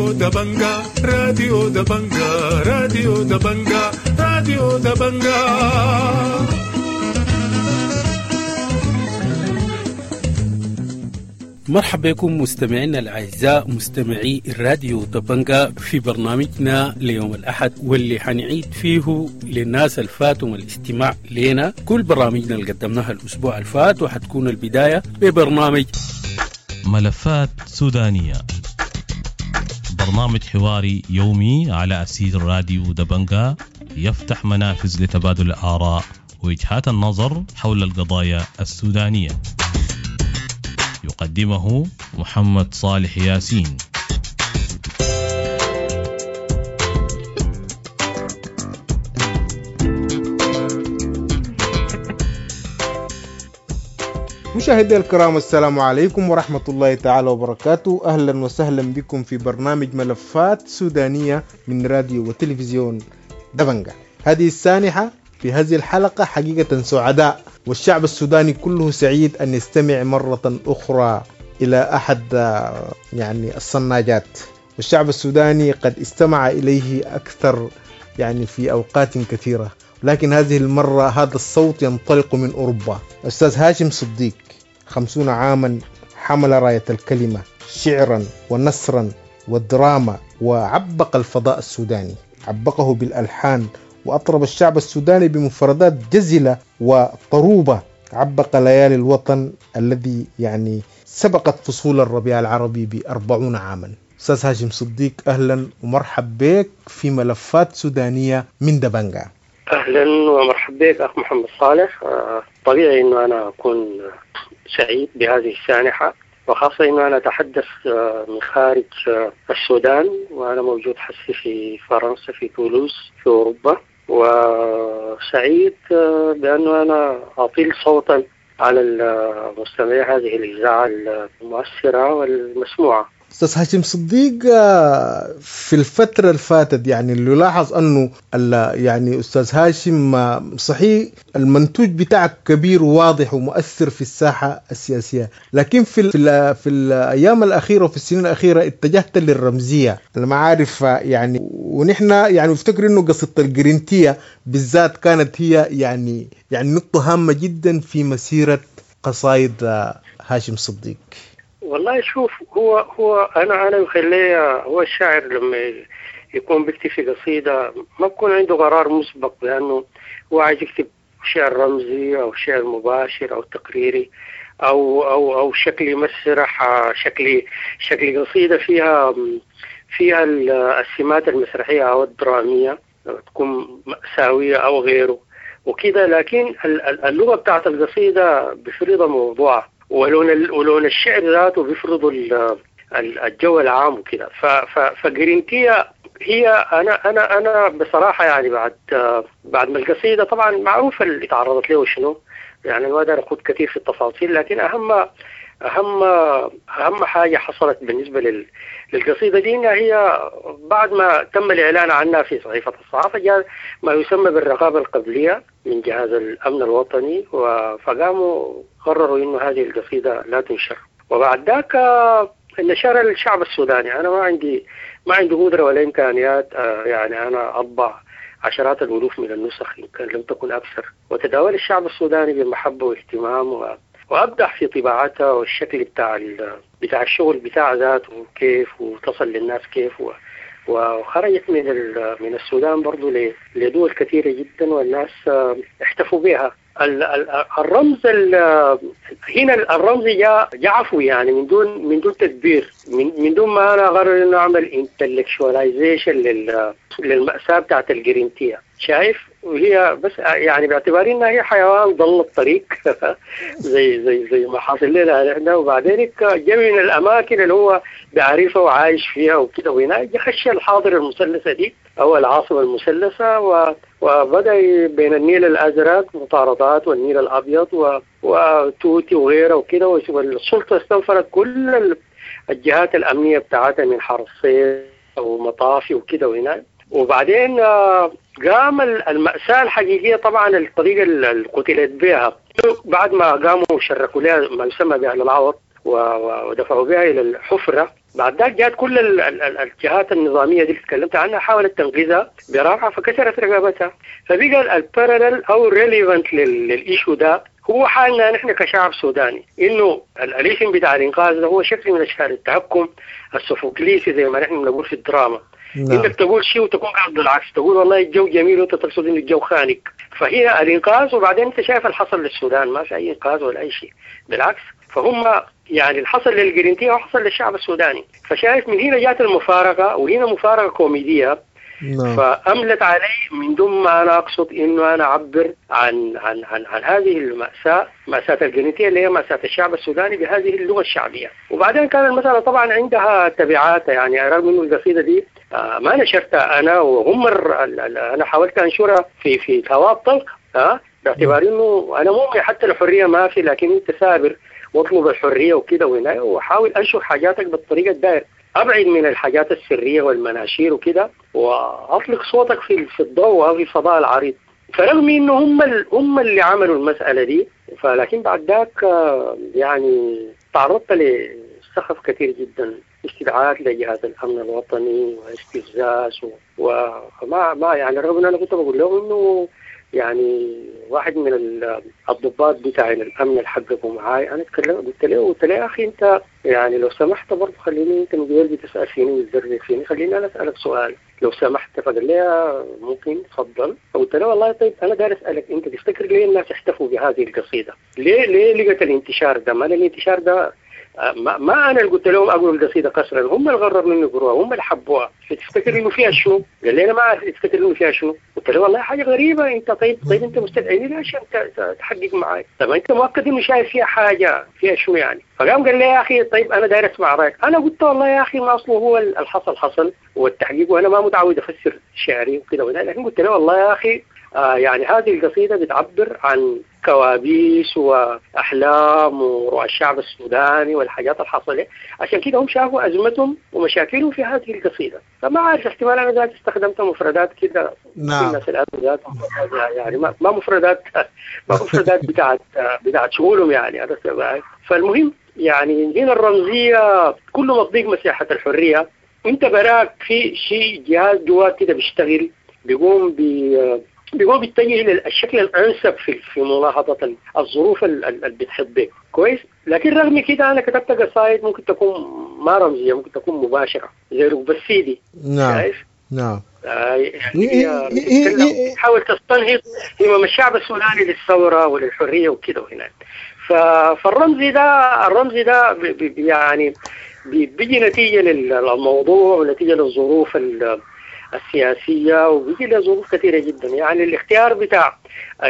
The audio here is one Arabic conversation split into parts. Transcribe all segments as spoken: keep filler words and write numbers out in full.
راديو دبنجا راديو دبنجا راديو دبنجا راديو دبنجا. مرحبا بكم مستمعينا الأعزاء مستمعي الراديو دبنجا في برنامجنا ليوم الأحد، واللي حنعيد فيه للناس الفاتهم الاستماع لنا كل برامجنا اللي قدمناها الأسبوع الفات، وحتكون البداية ببرنامج ملفات سودانية، برنامج حواري يومي على أسير راديو دبنجا يفتح منافذ لتبادل الآراء ووجهات النظر حول القضايا السودانية. يقدمه محمد صالح ياسين. مشاهدي الكرام، السلام عليكم ورحمة الله تعالى وبركاته. أهلا وسهلا بكم في برنامج ملفات سودانية من راديو وتلفزيون دبنجا. هذه السانحة في هذه الحلقة حقيقة سعداء، والشعب السوداني كله سعيد أن يستمع مرة أخرى إلى أحد يعني الصناجات، والشعب السوداني قد استمع إليه أكثر يعني في أوقات كثيرة، لكن هذه المرة هذا الصوت ينطلق من أوروبا. أستاذ هاشم صديق خمسون عاما حمل راية الكلمة شعرا ونثرا ودراما، وعبق الفضاء السوداني، عبقه بالألحان، وأطرب الشعب السوداني بمفردات جزلة وطروبة، عبق ليالي الوطن الذي يعني سبقت فصول الربيع العربي بأربعون عاما. أستاذ هاشم صديق، أهلا ومرحب بك في ملفات سودانية من دبنجا. أهلا ومرحبا بك أخ محمد صالح. طبيعي أنه أنا أكون سعيد بهذه السانحة، وخاصة أنه أنا أتحدث من خارج السودان، وأنا موجود حسي في فرنسا في تولوز في أوروبا، وسعيد بأنه أنا أطيل صوتا على مستمعي هذه الإذاعة المؤثرة والمسموعة. أستاذ هاشم صديق، في الفترة الفاتت يعني اللي لاحظ أنه يعني أستاذ هاشم صحيح المنتوج بتاعك كبير وواضح ومؤثر في الساحة السياسية، لكن في ال في الأيام الأخيرة وفي السنين الأخيرة اتجهت للرمزية المعارف يعني، ونحن يعني نفتكر إنه قصة الجرينتية بالذات كانت هي يعني يعني نقطة هامة جدا في مسيرة قصائد هاشم صديق. والله شوف، هو هو انا انا يخليه هو الشاعر لما يكون بيكتب في قصيده ما بيكون عنده قرار مسبق بانه هو عايز يكتب شعر رمزي او شعر مباشر او تقريري او او او شكل مسرح، شكل شكل قصيده فيها فيها السمات المسرحيه او الدراميه، تكون مأساويه او غيره وكده. لكن اللغه بتاعت القصيده بفرضها موضوعه، ولون ولون الشعر ذاته بيفرضوا الجو العام وكده. فجرينتية هي انا انا انا بصراحه يعني بعد بعد ما القصيده طبعا معروف اللي تعرضت له شنو، يعني ما اقدر اخوض كثير في التفاصيل، لكن اهم اهم اهم حاجه حصلت بالنسبه للقصيده دي انها هي بعد ما تم الاعلان عنها في صحيفه الصحافه جاء ما يسمى بالرقابه القبليه من جهاز الامن الوطني، فقاموا قرروا انه هذه القصيده لا تنشر. وبعد ذاك نشر الشعب السوداني. انا ما عندي ما عندي قدره ولا امكانيات يعني انا اطبع عشرات الالوف من النسخ ان لم تكن اكثر، وتداول الشعب السوداني بمحبه واهتمام و وابدع في طباعتها والشكل بتاع بتاع الشغل بتاع ذاته كيف وتصل للناس كيف، وخرجت من من السودان برضو لدول كثيره جدا والناس احتفوا بها. الرمز هنا الرمز جاء عفوي يعني من دون من دون تدبير، من من دون ما انا اقرر انه اعمل انتلكشواليزيشن للمأساة بتاعت الجرينتية، شايف؟ وهي بس يعني باعتبار انها هي حيوان ضل الطريق زي زي زي ما حاصل لنا احنا، وبعدين جاء من الاماكن اللي هو بيعرفها وعايش فيها وكده، وهنا خش الحاضر المثلثه دي او العاصمه المثلثه، وبدا بين النيل الازرق مطاردات والنيل الابيض وتوتي وغيره وكده، والسلطه استنفرت كل الجهات الامنيه بتاعتها من حرسين ومطافي وكده وهنا. وبعدين قام المأساة الحقيقية طبعا الطريقة اللي قتلت بها بعد ما قاموا شركوا لها ما يسمى بأهل العوض ودفعوا بها إلى الحفرة بعد ذلك جات كل ال ال ال الجهات النظاميه دي اللي تكلمت عنها حاولت تنقذها برافعه فكسرت رقبتها. فبقى البارلل او ريليفنت للايشو ده هو حالنا نحن كشعب سوداني، انه الاليشن بتاع الانقاذ ده هو شكل من اشكال التحكم السوفوكليسي زي ما نحن بنقول في الدراما. نعم. انك تقول شيء وتكون قاعد العكس، تقول والله الجو جميل وانت تقصد ان الجو خانق. فهنا الانقاذ وبعدين انت شايف الحصل للسودان ما في اي انقاذ ولا اي شيء، بالعكس فهم يعني الحصل للجرينتي وحصل للشعب السوداني. فشايف من هنا جات المفارقه، وهنا مفارقه كوميديه. نعم. فأملت علي من دون ما أنا أقصد إنه أنا أعبر عن عن عن, عن هذه المأساة، مأساة الجنيتية اللي هي مأساة الشعب السوداني بهذه اللغة الشعبية. وبعدين كان المسألة طبعا عندها تبعات، يعني رغم إنه القصيدة دي آه ما نشرتها أنا وهم أنا حاولت أنشرها في في ثواب طلق ها باعتبار إنه أنا مو حتى الحرية ما في، لكن أنت ثابر واطلب الحرية وكده وهنا، وحاول أنشر حاجاتك بالطريقة الدائرة، أبعد من الحاجات السرية والمناشير وكده، وأطلق صوتك في في الضوء أو في الفضاء العريض. فرغم إنه هم هم اللي عملوا المسألة دي، فلكن بعد ذاك يعني تعرضت لسخف كثير جدا، استدعاءات لجهاز الأمن الوطني واستفزاز، وما ما يعني رغم إن أنا كنت بقول لهم إنه يعني واحد من الضباط بتاع الامن الحققوا معاي، انا اتكلمت قلت له قلت له يا اخي انت يعني لو سمحت برضه خليني، انت مدير بتسال فيني وتزرق فيني، خليني انا اسالك سؤال لو سمحت. فقال لي ممكن تفضل. قلت له والله طيب انا داير اسالك انت تفتكر ليه الناس احتفوا بهذه القصيده؟ ليه ليه لقت الانتشار ده؟ ما الانتشار ده ما, ما انا اللي قلت لهم اقول القصيده قصرا، هم اللي قرروا مني يقروها، هم اللي حبوها. تفتكر انه فيها شنو؟ قال لي انا ما اعرف تفتكر انه فيها شنو. قلت له والله حاجه غريبه، انت طيب طيب انت مستدعيني ليش انت تحقق معي؟ طب انت مؤكد انه شايف فيها حاجه، فيها شنو يعني؟ فقام قال لي يا اخي طيب انا داير اسمع رايك. انا قلت والله يا اخي ما اصله هو الحصل حصل والتحقيق، وانا ما متعود افسر شعري وكذا وده، لكن قلت له والله يا اخي آه يعني هذه القصيده بتعبر عن كوابيس واحلام ورؤى الشعب السوداني والحاجات اللي حصلت، عشان كده هم شافوا ازمتهم ومشاكلهم في هذه القصيده. فما عارف احتمال انا ذات استخدمت مفردات كده نعم الناس الان ذات يعني ما ما مفردات ما مفردات بتاعت بتاعت شغلهم يعني هذا السبب. فالمهم يعني هنا الرمزيه كل ما تضيق مساحه الحريه انت براك في شيء جهاز جواك كده بيشتغل، بيقوم بي بيقوم بيتجه للشكل الانسب في في ملاحظه الظروف اللي بتحط بك كويس. لكن رغم كده انا كتبت قصائد ممكن تكون ما رمزيه، ممكن تكون مباشره زي ركب السيدي. نعم شايف؟ نعم آه يعني تحاول تستنهض همم الشعب السوداني للثوره وللحريه وكده وهناك. فالرمزي ده الرمزي ده بي بي يعني بي بيجي نتيجه للموضوع ونتيجه للظروف السياسية، وبيجي لها ظروف كثيرة جدا. يعني الاختيار بتاع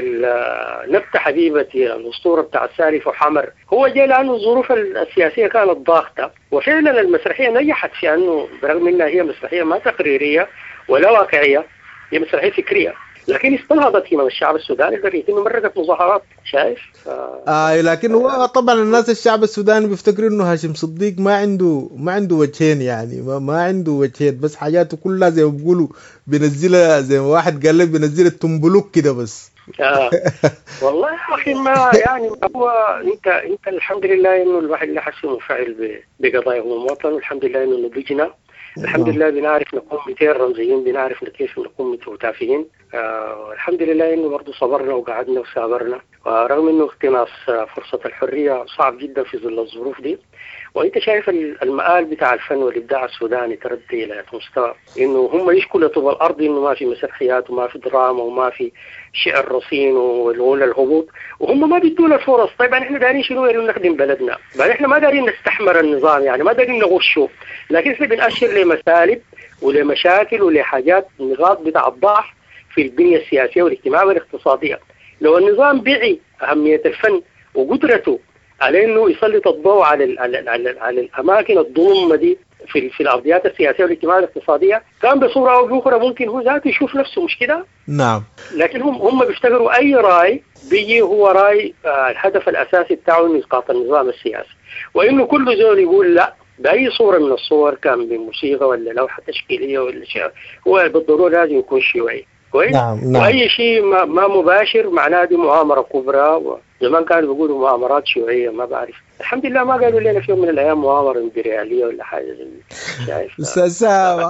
نبتة حبيبتي الأسطورة بتاع سالف وحمر هو جاء لأنه الظروف السياسية كانت ضاغطة، وفعلا المسرحية نجحت في أنه برغم أنها هي مسرحية ما تقريرية ولا واقعية، هي مسرحية فكرية، لكن استنهضت همم الشعب السوداني لدرجة انه مرقت مظاهرات. شايف؟ ف... آه لكن هو طبعا الناس الشعب السوداني بيفتكروا انه هاشم صديق ما عنده ما عنده وجهين، يعني ما, ما عنده وجهين، بس حاجاته كلها زي ما بيقولوا بينزلها زي ما واحد قال لك بينزل التنبلوك كده بس. آه. والله يا اخي ما يعني هو انت انت الحمد لله انه الواحد اللي حسه منفعل بقضايا الوطن، والحمد لله انه نضجنا، الحمد لله بنعرف نكون مئتين رمزيين، بنعرف كيف نكون متوتافين. آه الحمد لله انه برضه صبرنا وقعدنا وسابرنا، ورغم انه اقتناص فرصة الحرية صعب جدا في ظل الظروف دي. وانت شايف المآل بتاع الفن والابداع السوداني تردي الى مستوى انه هم يشكلوا طوب الارض انه ما في مسرحيات وما في دراما وما في شعر رصين والغول الهبوط، وهم ما بيدونا الفرص. طيب احنا دارين شنو؟ دارين نخدم بلدنا، بعد احنا ما دارين نستحمر النظام، يعني ما دارين نغشه، لكن احنا بنأشر لمسالب ولمشاكل ولحاجات نقاط بتاع الضعف في البنية السياسية والاجتماعية والاقتصادية. لو النظام بيعي أهمية الفن وقدرته على انه يسلط الضوء على ال على ال على, ال على الاماكن الظلمه دي في في الارضيات السياسيه والاجتماعيه والاقتصاديه، كان بصوره او باخرى ممكن هو ذاته يشوف نفسه، مش كده؟ نعم. لكن هم هم بيفتكروا اي راي بيجي هو راي آه الهدف الاساسي بتاعه انه اسقاط النظام السياسي، وانه كل زول يقول لا باي صوره من الصور، كان بموسيقى ولا لوحه تشكيليه ولا شيء، هو بالضروره لازم يكون شيوعي. كويس؟ نعم. نعم. واي شيء ما, ما مباشر معناه دي مؤامره كبرى زمان كانوا بيقولوا مؤامرات شيوعية، ما بعرف. الحمد لله ما قالوا لنا في يوم من الأيام مؤامرة إمبريالية ولا حاجة زي شايف. أستاذ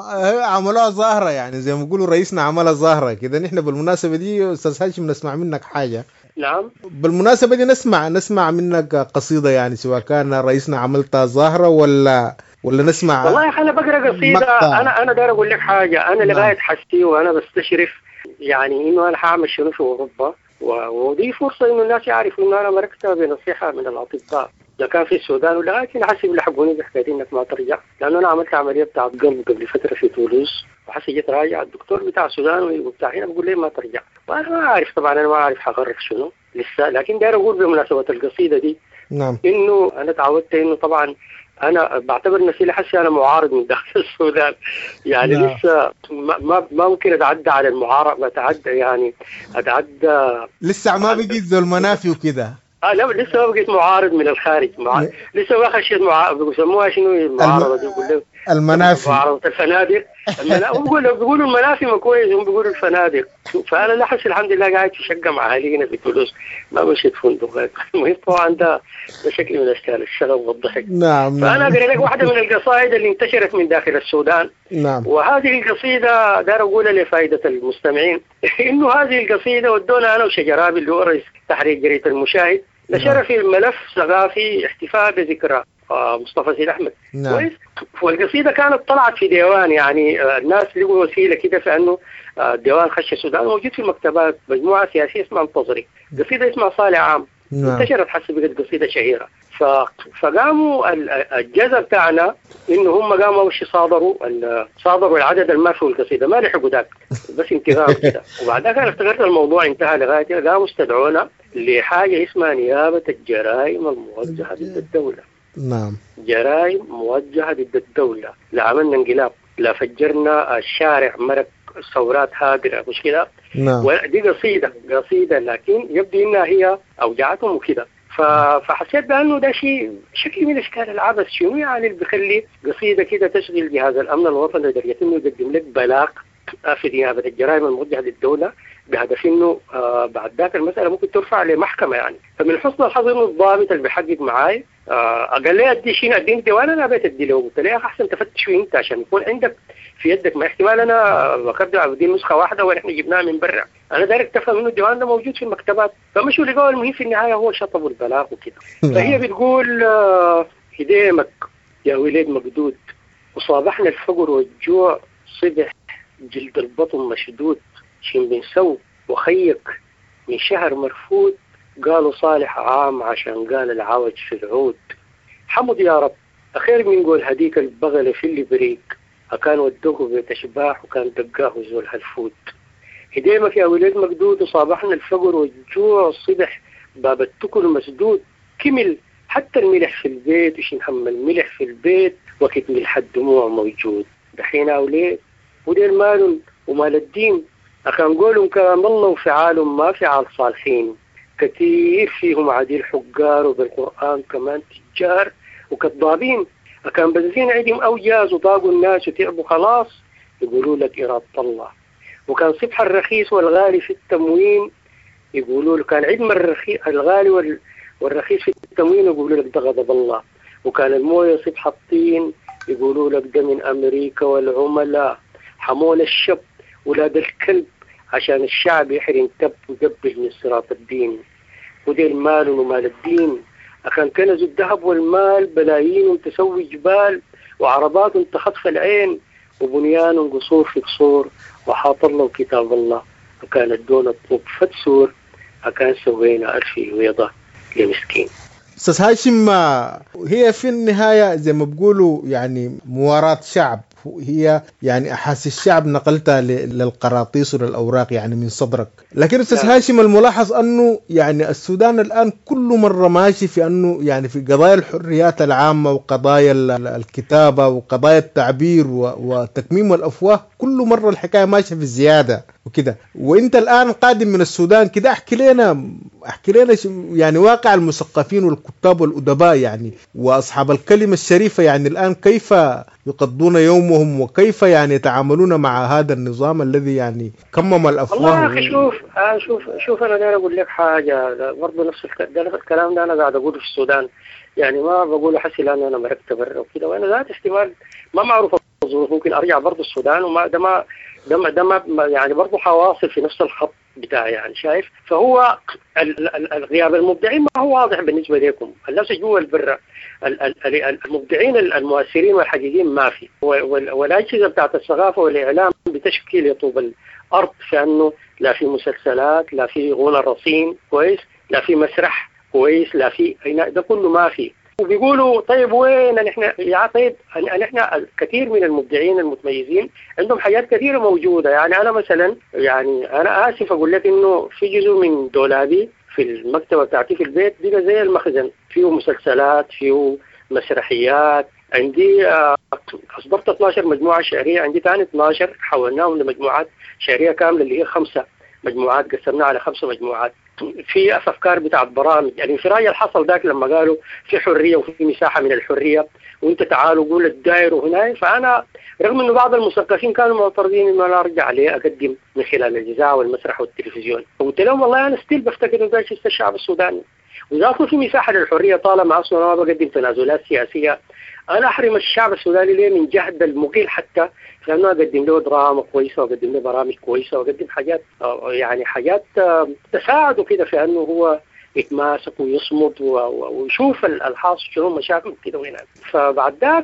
عملوها ظاهرة يعني زي ما بيقولوا رئيسنا عملها ظاهرة كده. نحن بالمناسبة دي أستاذ هاشم نسمع منك حاجة. نعم. بالمناسبة دي نسمع نسمع منك قصيدة يعني سواء كان رئيسنا عملتها ظاهرة ولا ولا نسمع. والله يا أخي أنا بقرأ قصيدة. أنا أنا داير أقول لك حاجة. أنا لغاية حسي وأنا بستشرف يعني إنه أنا حاعمل شنو في أوروبا، ودي فرصة إنه الناس يعرفوا إنه أنا مركت بنصيحة من الأطباء إذا كان في السودان، ولغاية حسي بيلحقوني بحكاية إنك ما ترجع، لأنه أنا عملت عملية بتاع قلب قبل فترة في تولوز، وحسي جيت راجع الدكتور بتاع السودان وبتاع هنا بقول لي ما ترجع، وأنا ما أعرف طبعا أنا ما أعرف حقرر شنو لسه. لكن داير أقول بمناسبة القصيدة دي نعم إنه أنا تعودت إنه طبعا أنا بعتبر نفسي لحسي أنا معارض من داخل السودان يعني. لا. لسه ما ما ممكن أتعدى على المعارضة، أتعدى يعني أتعدى لسه ما بقيت ذو المنافي وكده. اه لا لسه ما بقيت معارض من الخارج. مع... لسه ما خشيت معارض بيسموها شنو المعارضة دي؟ بيقولوا المنافي، معارضة الفنادق. المنا... هم بيقولوا بيقولوا المنافي ما كويس، هم بيقولوا الفنادق. فأنا لحس الحمد لله قاعد في شقة مع أهالينا في تولوز، ما مشيت فندق. المهم طبعا ده ده شكل من أشكال الشغب والضحك. نعم. فأنا أقرأ لك واحدة من القصائد اللي انتشرت من داخل السودان. نعم. وهذه القصيدة دار أقولها لفائدة المستمعين إنه هذه القصيدة ودونا أنا وشجرابي اللي هو رئيس تحرير جريدة المشاهد نشر في ملف ثقافي احتفاء بذكرى مصطفى سيد أحمد. نعم. كويس. والقصيدة كانت طلعت في ديوان يعني الناس لقوا وسيلة كده في أنه ديوان خش السودان موجود في المكتبات، مجموعة سياسية اسمها انتظري، قصيدة اسمها صالح عام. نعم. انتشرت حسب بقت قصيدة شهيرة. ف... فقاموا الجزء بتاعنا إنه هم قاموا وش صادروا صادروا العدد المارفو القصيدة، ما لحقوا ذاك بس انتظار كده. وبعدها كان افتكرت الموضوع انتهى لغاية قاموا استدعونا لحاجة اسمها نيابة الجرائم الموجهة ضد الدولة. نعم. جرائم موجهة ضد الدولة. لا عملنا انقلاب، لا فجرنا الشارع، مرق ثورات هادرة، مش كده؟ نعم. ودي قصيدة قصيدة لكن يبدو إنها هي أوجعتهم وكده. فحسيت بأنه ده شيء شكل من أشكال العبث. شنو يعني اللي بيخلي قصيدة كده تشغل جهاز الأمن الوطني لدرجة إنه يقدم لك بلاغ في نيابة الجرائم الموجهة للدولة بهدف إنه آه بعد ذاك المسألة ممكن ترفع لمحكمة يعني. فمن حسن الحظ إنه الضابط اللي بيحقق معاي آه قال لي أدي شيء أديني ديوان، أنا بيت أدي له. قلت له أحسن تفتش فيه أنت عشان يكون عندك في يدك، ما احتمال أنا بكرر بدي نسخة واحدة ونحن جبناها من برا. أنا دايرك تفهم إنه الديوان ده موجود في المكتبات. فمشوا لقوا المهم في النهاية هو شطبوا البلاغ وكده. فهي بتقول آه هديمك يا ولاد مقدود، وصابحنا الفقر والجوع صبح جلد البطن مشدود، شين بنسو وخيك من شهر مرفوض، قالوا صالح عام عشان قال العوج في العود. حمد يا رب أخير من قول هديك البغل في اللي بريك، أكان ودوه بيت أشباح وكان دقاه زول هالفوت. هديمك يا ولاد مقدود، وصابحنا الفقر والجوع صبح باب التكل مسدود، كمل حتى الملح في البيت وشين هم الملح في البيت وقت ملح الدموع موجود. دحين أولاد ودير مال ومال الدين، أكان قولهم كلام الله وفعالهم ما فعال صالحين، كثير فيهم عديل حجار وبالقرآن كمان تجار وكذابين. أكان بنزين عيدهم أوجاز وضاقوا الناس وتعبوا خلاص يقولوا لك إرادة الله. وكان صبح الرخيص والغالي في التموين يقولوا له كان عدم الغالي والرخيص في التموين يقولوا لك ده غضب الله. وكان المويه صبح الطين يقولوا لك ده من أمريكا والعملاء حمول الشب ولاد الكلب عشان الشعب يحرم كب ويقبل من صراط الدين. ودي المال ومال الدين أكان كنز الذهب والمال بلايين تسوي جبال وعربات تخطف العين وبنيان قصور في قصور وحاط الله كتاب الله. وكانت دون الطوب فتسور أكان سوينا ألفي ويضة لمسكين. أستاذ هاشم هي في النهاية زي ما بقولوا يعني مواراة شعب، هي يعني أحاس الشعب نقلتها للقراطيس وللأوراق يعني من صدرك. لكن أستاذ هاشم الملاحظ أنه يعني السودان الآن كل مرة ماشي في أنه يعني في قضايا الحريات العامة وقضايا الكتابة وقضايا التعبير وتكميم الأفواه كل مرة الحكاية ماشية في الزيادة، وكده. وانت الان قادم من السودان كده، احكي لنا احكي لنا يعني واقع المثقفين والكتاب والادباء يعني واصحاب الكلمه الشريفه يعني الان كيف يقضون يومهم وكيف يعني يتعاملون مع هذا النظام الذي يعني كمم الافواه. والله يا اخي شوف آه شوف شوف انا داير اقول لك حاجه برضه نفس الكلام ده انا قاعد اقوله في السودان، يعني ما بقول حسي لان انا مركت برا وكده، وانا ذات احتمال ما معروف الظروف ممكن ارجع برضه السودان، وما ده ما ده ما ده ما يعني برضه حواصل في نفس الخط بتاعي يعني شايف. فهو الغياب المبدعين ما هو واضح بالنسبه لكم، الناس جوا البرة المبدعين المؤثرين والحقيقيين ما في، والاجهزه بتاعت الثقافه والاعلام بتشكيل يطوب الارض في انه لا في مسلسلات، لا في غنى رصين كويس، لا في مسرح كويس، لا في ده كله ما في. وبيقولوا طيب وين نحن يا طيب نحن الكثير من المبدعين المتميزين عندهم حاجات كثيرة موجودة. يعني أنا مثلا يعني أنا آسف أقول لك إنه في جزء من دولابي في المكتبة بتاعتي في البيت بقى زي المخزن، فيه مسلسلات، فيه مسرحيات، عندي أصدرت اثناشر مجموعة شعرية، عندي ثاني اثناشر حولناهم لمجموعات شعرية كاملة اللي هي خمسة مجموعات، قسمناها على خمسة مجموعات. في أفكار بتاعت برامج، يعني انفراج الحصل ذاك لما قالوا في حرية وفي مساحة من الحرية وانت تعالوا قول الدائر وهنا، فأنا رغم انه بعض المثقفين كانوا معترضين انه انا ارجع عليه اقدم من خلال الاذاعه والمسرح والتلفزيون، قلت لهم والله انا ستيل بفتكر انه ده شيء الشعب السوداني، واذا في مساحه للحريه طالما اصلا انا بقدم تنازلات سياسيه، انا احرم الشعب السوداني ليه من جهد المقيل حتى في انه اقدم له دراما كويسه واقدم له برامج كويسه واقدم حاجات يعني حاجات تساعده كده في انه هو يتماسك ويصمد ويشوف الحاصل شنو مشاكل كده وهنا. فبعد ذاك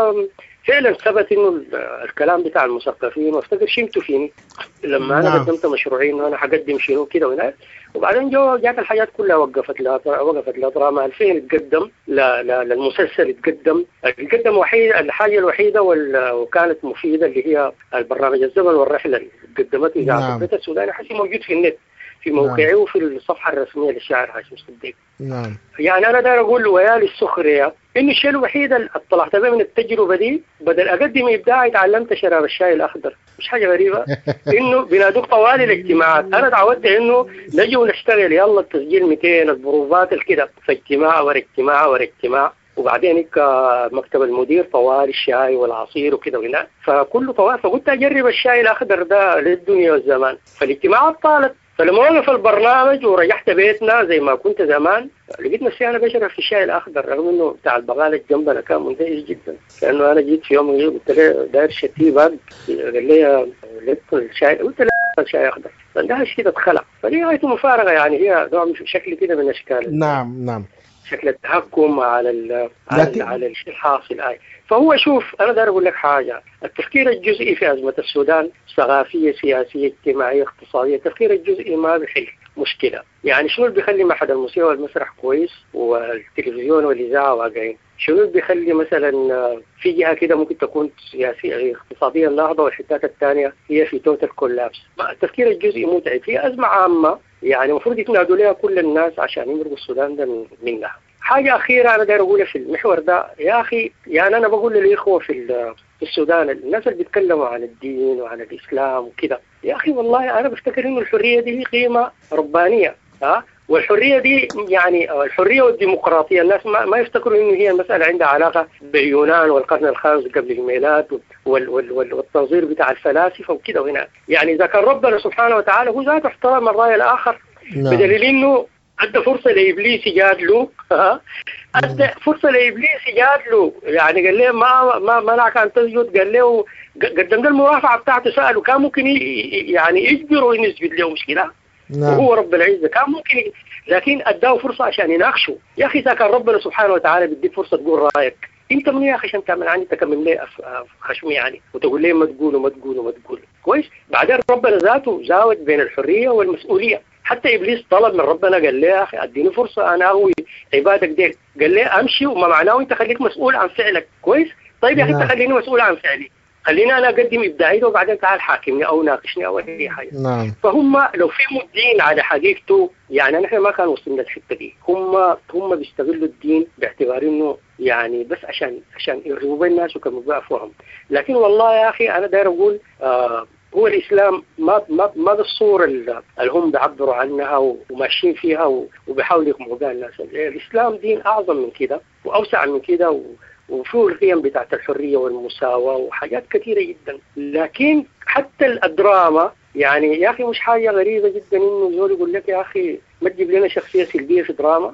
فعلا ثبت انه الكلام بتاع المثقفين، وافتكر شمتوا فيني لما انا نعم. قدمت مشروعين وانا حقدم شنو كده وهنا، وبعدين جو جات الحاجات كلها وقفت لها وقفت لها دراما الفيلم اتقدم لا لا للمسلسل اتقدم اتقدم وحيد الحاجه الوحيده وكانت مفيده اللي هي البرنامج الزمن والرحله اللي قدمته اذاعه البيت السوداني، حسي موجود في النت في موقعي نعم. وفي الصفحه الرسميه للشاعر هاشم صديق. نعم. يعني انا داير اقول له ويا للسخريه انه الشيء الوحيد اللي طلعت به من التجربه دي بدل اقدم ابداعي تعلمت شراب الشاي الاخضر، مش حاجه غريبه انه بنادوك طوال الاجتماعات، انا تعودت انه نجي ونشتغل يلا التسجيل مئتين البروفات الكده في اجتماع ورا اجتماع ورا اجتماع، وبعدين مكتب المدير طوال الشاي والعصير وكده وهنا، فكله طوال. فقلت اجرب الشاي الاخضر ده للدنيا والزمان، فالاجتماعات طالت. فلما وقف البرنامج ورجعت بيتنا زي ما كنت زمان لقيت نفسي انا بشرب في الشاي الاخضر، رغم انه بتاع البغالة جنبنا كان منتهي جدا، لانه انا جيت في يوم قلت له داير شتيبه، قال لي لقيت الشاي، قلت له الشاي اخضر، فده شيء اتخلع، فدي غايته مفارقه يعني، هي نوع شكل كده من اشكال نعم نعم شكل التهكم على ال على, ال على الشيء الحاصل آي. فهو شوف انا داير اقول لك حاجه، التفكير الجزئي في ازمه السودان ثقافيه سياسيه اجتماعيه اقتصاديه، التفكير الجزئي ما بيحل مشكله. يعني شنو اللي بيخلي معهد الموسيقى والمسرح كويس والتلفزيون والاذاعه واقعين؟ شنو اللي بيخلي مثلا في جهه كده ممكن تكون سياسيه اقتصاديا ناهضه والحتات الثانيه هي في توتال كولابس؟ التفكير الجزئي متعب. في ازمه عامه يعني المفروض يتنادوا لها كل الناس عشان يمرقوا السودان ده منها. حاجه اخيره انا داير اقولها في المحور ده يا اخي، يعني انا بقول للاخوه في في السودان الناس اللي بيتكلموا عن الدين وعن الاسلام وكده، يا اخي والله انا بفتكر انه الحريه دي قيمه ربانيه، ها، والحريه دي يعني الحريه والديمقراطيه الناس ما, ما يفتكروا انه هي مساله عندها علاقه باليونان والقرن الخامس قبل الميلاد وال وال وال والتنظير بتاع الفلاسفه وكده وهنا. يعني اذا كان ربنا سبحانه وتعالى هو ذاته احترم الراي الاخر، بدليل انه ادى فرصه لابليس يجادله، ها، ادى فرصه لابليس يجادله، يعني قال له ما ما منعك ان تسجد، قال له قدم له المرافعه بتاعته، ساله كان ممكن يعني يجبره انه يسجد له، مشكله نعم. وهو رب العزه كان ممكن، لكن اداه فرصه عشان يناقشه. يا اخي اذا كان ربنا سبحانه وتعالى بيديك فرصه تقول رايك، انت من يا اخي عشان تعمل عني تكمل لي خشمي يعني وتقول لي ما تقول وما تقول وما تقول كويس. بعدين ربنا ذاته زاوج بين الحريه والمسؤوليه. حتى ابليس طلب من ربنا، قال لي يا اخي اديني فرصه انا اغوي عبادك ديل، قال لي امشي وما معناه انت خليك مسؤول عن فعلك كويس. طيب يا اخي انت خليني مسؤول عن فعلي، خليني انا اقدم ابداعي وبعدين تعال حاكمني او ناقشني او اي حاجه. نعم. فهم لو في مدين على حقيقته، يعني نحن ما كان وصلنا للحته دي، هم هم بيستغلوا الدين باعتبار انه يعني بس عشان عشان يرغبوا الناس وكانوا بافواههم. لكن والله يا اخي انا داير اقول آه هو الإسلام ما ما ما بالصورة اللي هم بيعبروا عنها وماشيين فيها وبيحاولوا يقمعوا بها الناس. الإسلام دين أعظم من كده وأوسع من كده، وفيه القيم بتاعت الحرية والمساواة وحاجات كثيرة جدا. لكن حتى الدراما يعني يا أخي مش حاجة غريبة جدا إنه زول يقول لك يا أخي ما تجيب لنا شخصية سلبية في دراما.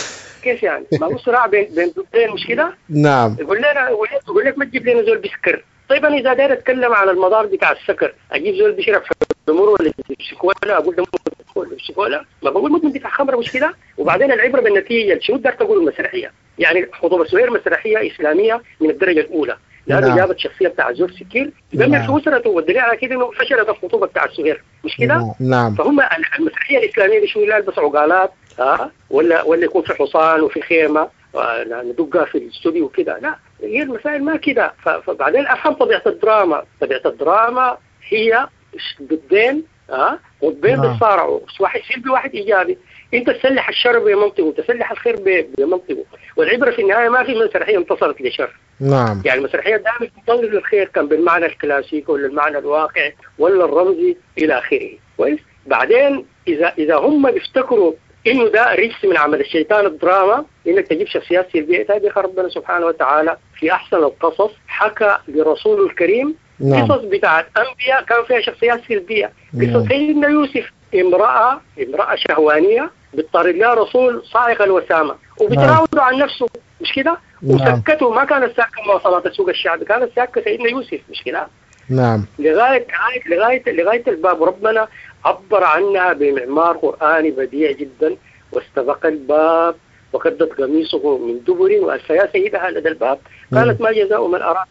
كيف يعني؟ ما هو صراع بين بين ضدين مش كده؟ نعم. يقول لنا يقول لك ما تجيب لنا زول بيسكر. طيب أنا إذا داير أتكلم على المضار بتاع السكر أجيب زول بيشرب حمر ولا بيشكولا، أقول ده ولا بيشكولا؟ ما بقول مدمن بتاع خمرة مش كده؟ وبعدين العبرة بالنتيجة. شنو بدك تقول المسرحية؟ يعني خطوبة سهير مسرحية إسلامية من الدرجة الأولى، لأنه جابت الشخصية بتاع زول سكير يدمر في أسرته، والدليل على كده إنه فشلت الخطوبة بتاع سهير مش كده؟ نعم. فهم المسرحية الإسلامية دي شو يلبس عقالات ها ولا ولا يكون في حصان وفي خيمة ندقها في الاستوديو وكده؟ لا، هي المسائل ما كده. فبعدين أفهم طبيعة الدراما. طبيعة الدراما هي ضدين ها وضدين بيتصارعوا، واحد سلبي واحد إيجابي. أنت تسلح الشر بمنطقه وتسلح الخير بمنطقه، والعبرة في النهاية ما في مسرحية انتصرت لشر. نعم. يعني المسرحية دائما تنتظر للخير، كان بالمعنى الكلاسيكي ولا المعنى الواقعي ولا الرمزي إلى آخره. كويس. بعدين إذا إذا هم بيفتكروا إنه ده رجس من عمل الشيطان الدراما، إنك تجيب شخصيات سلبية، تابع ربنا سبحانه وتعالى في أحسن القصص حكى لرسوله الكريم نعم. قصص بتاعت أنبياء كان فيها شخصيات سلبية. قصة سيدنا يوسف، امرأة امرأة شهوانية بيضطر لها رسول صاعق الوسامة وبتراودوا عن نفسه مش كده؟ وسكته. ما كانت ساكة مواصلات سوق الشعب، كانت ساكة سيدنا يوسف مش كده؟ نعم. لغاية لغاية لغاية الباب ربنا عبر عنها بمعمار قرآني بديع جدا. واستبق الباب وقدت قميصه من دبر وألف يا سيدها لدى الباب قالت ما جزاء من أراد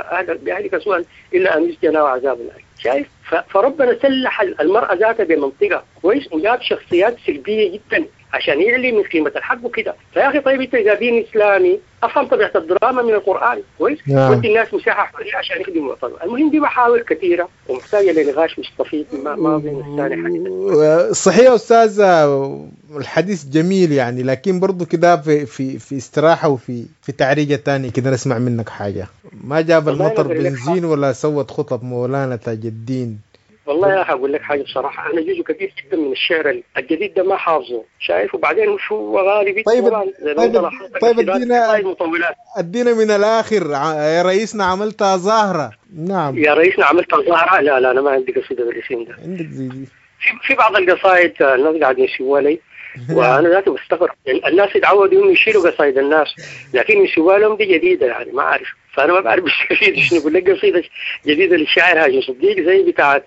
بأهلك سوءا إلا أن يسجن وعذاب النار. شايف؟ فربنا سلح المرأة ذاتها بمنطقة كويس وجاب شخصيات سلبية جدا عشان يعلي من قيمة الحق وكده. فيا أخي طيب أنت إذا دين إسلامي أفهم طبيعة الدراما من القرآن كويس. نعم. وأنت الناس مساحة حرية عشان يخدموا وطنهم. المهم دي محاور كثيرة ومحتاجة لنقاش مستفيض ما ما بين الثاني حاجة. صحيح أستاذ، الحديث جميل يعني، لكن برضو كده في في في استراحة وفي في تعريجة تاني كده نسمع منك حاجة. ما جاب المطر بنزين ولا سوت خطب مولانا تاج الدين. والله يا أخي أقول لك حاجة بصراحة، أنا جزء كثير جدا من الشعر الجديد ده ما حافظه شايف. وبعدين شو غالبي طيب طيب طيب ادينا ادينا من الآخر. يا رئيسنا عملتها ظاهرة. نعم يا رئيسنا عملتها ظاهرة. لا لا أنا ما عندي قصيدة بالاسم ده. عندك زي دي في في بعض القصائد الناس قاعدين يسووا لي وأنا ذاتي بستغرب. الناس يتعودوا إنه يشيلوا قصائد الناس لكن يسووا لهم دي جديدة يعني ما أعرف. فأنا ما بعرف بالتأكيد شنو أقول لك. قصيدة جديدة للشاعر هاجم صديق زي بتاعت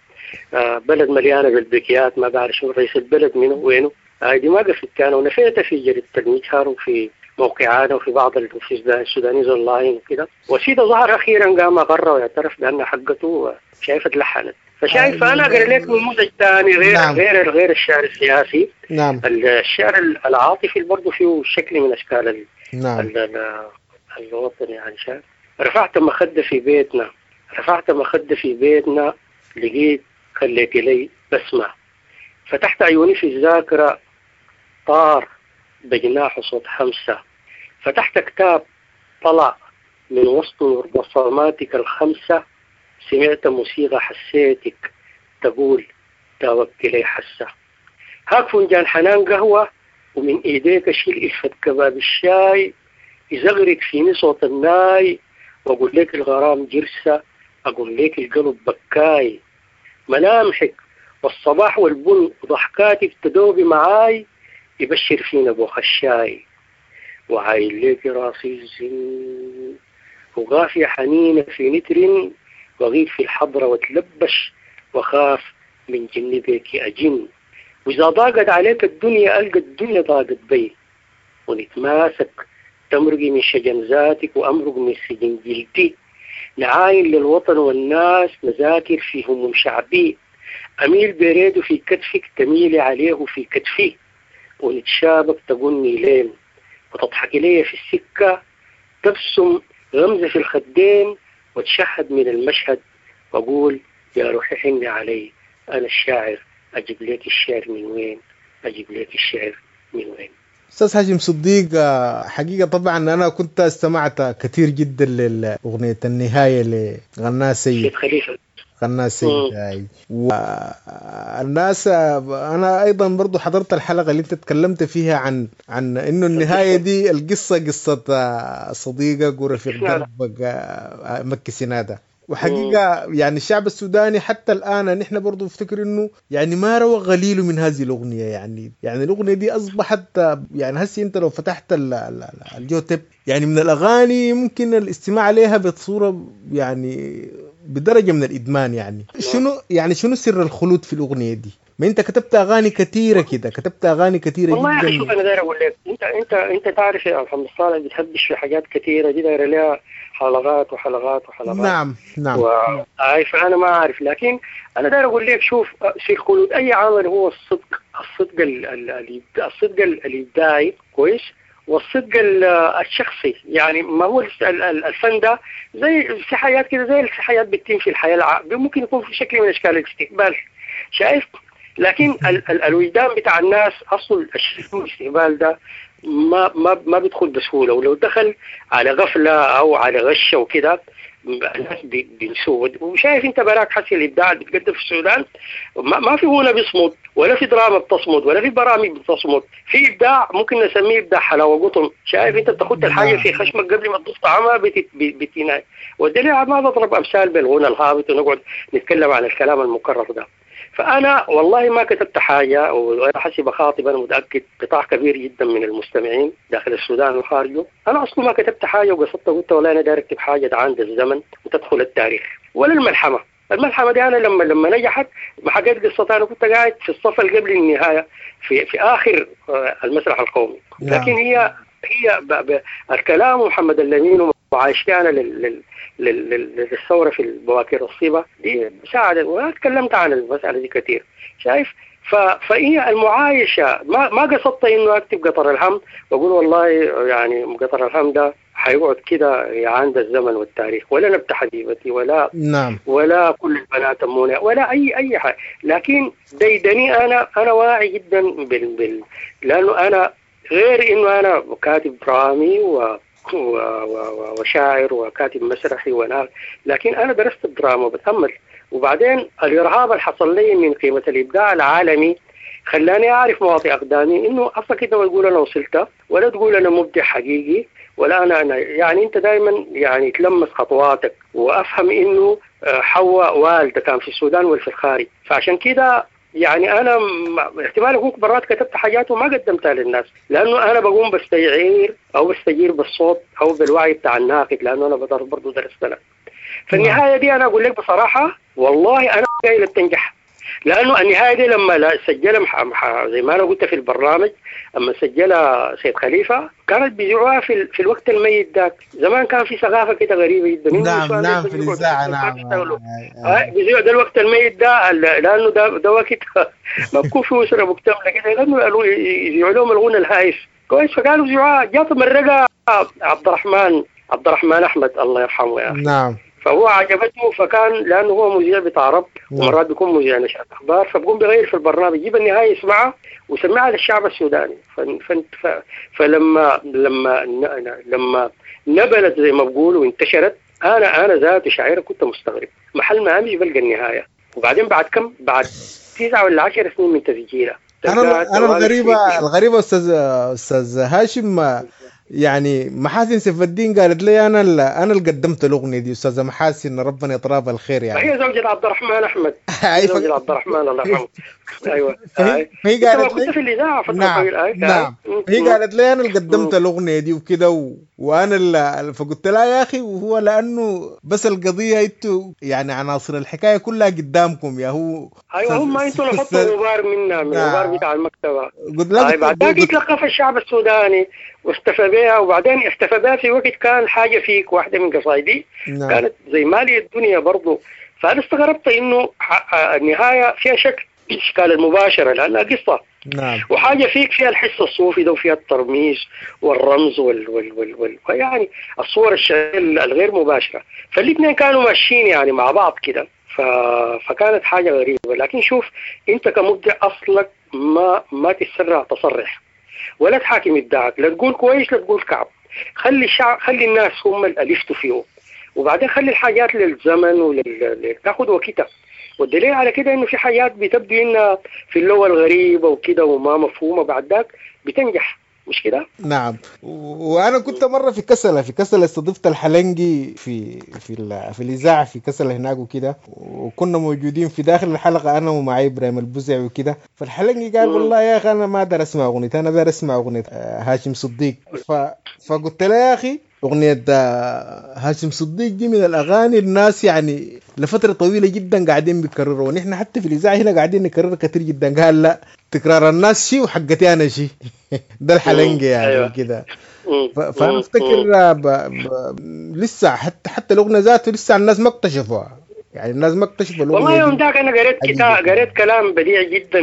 بلد مليانة بالبكيات ما بعرف شنو رئيس البلد منه وينه. هذه ما قصدت كان ونفيتها في جريدة المجهر وفي موقعنا وفي بعض السودانيز أونلاين وكده. وسيدة ظهر أخيرا قام أقر ويعترف بأن حقته شايف اتلحنت. فشايف أنا أقرأ لك نموذج ثاني غير نعم. غير غير الشعر السياسي. نعم. الشعر العاطفي برضه فيه شكل من أشكال نعم. الوطن يعني. شايف رفعت مخدة في بيتنا رفعت مخدة في بيتنا لقيت خليت لي بسمع. فتحت عيوني في الذاكرة طار بجناح صوت خمسة. فتحت كتاب طلع من وسط بصماتك الخمسة. سمعت موسيقى حسيتك تقول تاوكت لي حسة. هاك فنجان حنان قهوة ومن ايديك شيل إلفة كباب الشاي. يزغرق فيني صوت الناي واقول لك الغرام جرسة اقول لك القلب بكاي. ملامحك والصباح والبن وضحكاتك تدوبي معاي يبشر فينا ابو خشاي. وعايل لك راسي الزين وغافية حنينة في نتر وغيب في الحضرة وتلبش وخاف من جنبك أجن. وإذا ضاقت عليك الدنيا ألقى الدنيا ضاقت بي. ونتماسك تمرقي من شجن ذاتك وأمرق من سجن جلدي. نعاين للوطن والناس نذاكر في هموم شعبي. أميل بريد في كتفك تميلي عليه في كتفي. ونتشابك تقولني لين وتضحك لي في السكة. تبسم غمزة في الخدين وتشهد من المشهد وأقول يا روحي حني علي أنا الشاعر أجيب لك الشعر من وين أجيب لك الشعر من وين. أستاذ هاجم صديق، حقيقة طبعا أنا كنت استمعت كثير جدا لأغنية النهاية لغناها سيد خليفة غناها السيد هاي. والناس انا ايضا برضو حضرت الحلقه اللي انت تكلمت فيها عن عن انه النهايه دي القصه قصه صديقك ورفيق دربك مكي سناده. وحقيقة يعني الشعب السوداني حتى الآن نحن برضو نفتكر إنه يعني ما روى غليل من هذه الأغنية. يعني يعني الأغنية دي أصبحت يعني هسي أنت لو فتحت اليوتيوب يعني من الأغاني ممكن الاستماع عليها بصورة يعني بدرجة من الإدمان. يعني شنو يعني شنو سر الخلود في الأغنية دي؟ ما أنت كتبت أغاني كثيرة كده، كتبت أغاني كثيرة والله جدا. والله شوف أنا داير أقول لك أنت أنت أنت تعرف يا محمد صالح بتهبش في حاجات كثيرة دي داير لها حلقات وحلقات وحلقات. نعم نعم. وعارف أنا ما أعرف، لكن أنا داير أقول لك شوف في الخلود أي عمل هو الصدق الصدق الصدق الإبداعي كويس، والصدق الشخصي. يعني ما هو الفن ده زي في حياة كده، زي في حياة بتتم في الحياة العامة، ممكن يكون في شكل من أشكال الاستقبال شايف، لكن ال ال الوجدان بتاع الناس أصل الاستقبال ده ما ما ما بيدخل بسهولة، ولو دخل على غفلة أو على غشة وكده الناس بينسوه. وشايف انت براك حسي الابداع اللي بتقدم في السودان ما, ما في غنى بيصمد، ولا في دراما بتصمد، ولا في برامج بتصمد. في ابداع ممكن نسميه ابداع حلاوه قطن. شايف انت بتاخد الحاجه في خشمك قبل ما تضيف طعمها بتناي. والدليل ما بضرب امثال بالغنى الهابط ونقعد نتكلم عن الكلام المكرر ده. فانا والله ما كتبت حاجه، وانا حسي بخاطب انا متاكد قطاع كبير جدا من المستمعين داخل السودان وخارجه. انا اصلا ما كتبت حاجه وقصدت قلت ولا انا داير اكتب حاجه عند الزمن وتدخل التاريخ ولا الملحمه. الملحمه دي انا لما لما نجحت ما حكيت قصتها، انا كنت قاعد في الصف اللي قبل النهايه في في اخر المسرح القومي. لكن هي هي ب ب الكلام محمد اللمين وعايشتنا لل للثوره في البواكر الصيبه دي ساعدت، وانا تكلمت عن المساله دي كثير شايف. فهي المعايشه ما ما قصدت انه اكتب قطر الهم واقول والله يعني قطر الهم ده حيقعد كده عند الزمن والتاريخ، ولا نبت حبيبتي ولا نعم ولا كل البنات امونه ولا اي اي حاجه. لكن ديدني انا انا واعي جدا بال, بال لانه انا غير انه انا كاتب درامي و وشاعر وكاتب مسرحي ونار، لكن انا درست الدراما وبتأمل. وبعدين الارهاب اللي حصل لي من قيمه الابداع العالمي خلاني اعرف مواطئ اقدامي، انه اصلا كده ما تقول انا وصلت ولا تقول انا مبدع حقيقي ولا انا انا يعني انت دائما يعني تلمس خطواتك وافهم انه حواء والده كان في السودان ولا في الخارج. فعشان كده يعني انا احتمال اكون برات كتبت حاجات وما قدمتها للناس، لانه انا بقوم بستعير او بستجير بالصوت او بالوعي بتاع الناقد، لانه انا بدرس برضه درست لها. فالنهايه دي انا اقول لك بصراحه والله انا جاي تنجح، لانه النهايه دي لما سجلها زي ما انا قلت في البرنامج، اما سجلها سيد خليفه كانت بيذيعوها في في الوقت الميت ذاك. زمان كان في ثقافه كده غريبه جدا. نعم نعم في الاذاعه نعم بيذيعوا ده الوقت الميت ده، لانه ده ده وقت ما بكون في اسره مكتمله كده، لانه يذيعوا لهم الغنى الهايف كويس، فقالوا يذيعوها. جات مرقه عبد الرحمن عبد الرحمن احمد الله يرحمه يا اخي. نعم. فهو عجبته، فكان لانه هو مذيع بتاع رب ومرات بيكون مذيع نشاط اخبار، فبقوم بغير في البرنامج يجيب النهايه يسمعها ويسمعها للشعب السوداني. ف... ف... فلما لما لما نبلت زي ما بقولوا وانتشرت، انا انا ذاتي شاعر كنت مستغرب، محل ما امشي بلقى النهايه. وبعدين بعد كم بعد تسعة ولا عشر سنين من تسجيلها انا انا الغريبه الغريبه استاذ استاذ هاشم، يعني محاسن سيف الدين قالت لي انا انا اللي قدمت الاغنيه دي. استاذه محاسن ربنا يطراب الخير يعني. هي زوجة عبد الرحمن احمد. هي زوجة عبد الرحمن الله يرحمه. ايوه هي قالت لي في الاذاعه فتره نعم طويله. نعم هي قالت لي انا اللي قدمت الاغنيه دي وكده و... وانا اللي فقلت لها يا اخي، وهو لانه بس القضيه انتوا يعني عناصر الحكايه كلها قدامكم يا هو. ايوه هم انتوا اللي حطوا غبار منا من الغبار بتاع المكتبه. قلت لها بعد ذاك يتلقف الشعب السوداني واستفى بها، وبعدين احتفى بها في وقت كان حاجه فيك واحده من قصايدي نعم. كانت زي مالي الدنيا برضو. فانا استغربت انه النهايه فيها شكل الاشكال المباشره لانها قصه نعم. وحاجه فيك فيها الحس الصوفي ده وفيها الترميز والرمز وال وال وال, وال... يعني الصور الشعريه الغير مباشره، فالاثنين كانوا ماشيين يعني مع بعض كده. ف... فكانت حاجه غريبه. لكن شوف انت كمبدع اصلك ما ما تسرع تصرح ولا تحاكم ابداعك، لا تقول كويس لا تقول كعب. خلي الشعب خلي الناس هم اللي يفتوا فيه، وبعدين خلي الحاجات للزمن ولل تاخذ وقتها. والدليل على كده انه في حاجات بتبدو انها في اللغه الغريبه وكده وما مفهومه، بعد ذاك بتنجح، مش كده؟ نعم. و- وانا كنت مره في كسله في كسله استضفت الحلنجي في في ال- في الاذاعه في كسله هناك وكده، وكنا موجودين في داخل الحلقه انا ومعي ابراهيم البزع وكده. فالحلنجي قال مم. والله يا اخي انا ما دار اسمع اغنيه، انا دار اسمع اغنيه آه، هاشم صديق. ف... فقلت له يا اخي اغنيه آه، هاشم صديق دي من الاغاني الناس يعني لفتره طويله جدا قاعدين بيكرروا، ونحن حتى في الاذاعه هنا قاعدين نكرر كتير جدا. قال لا، تكرار الناس شيء وحقتي انا شيء. ده الحلنجة مم. يعني ايوه. وكده. مم. ف- فانا مم. مم. افتكر ب... ب... لسه حتى حتى الاغنيه ذاته لسه الناس ما اكتشفوها، يعني الناس ما اكتشفوا والله الاغنيه يوم دي ذاك انا قريت حقيقه. كتاب، قريت كلام بديع جدا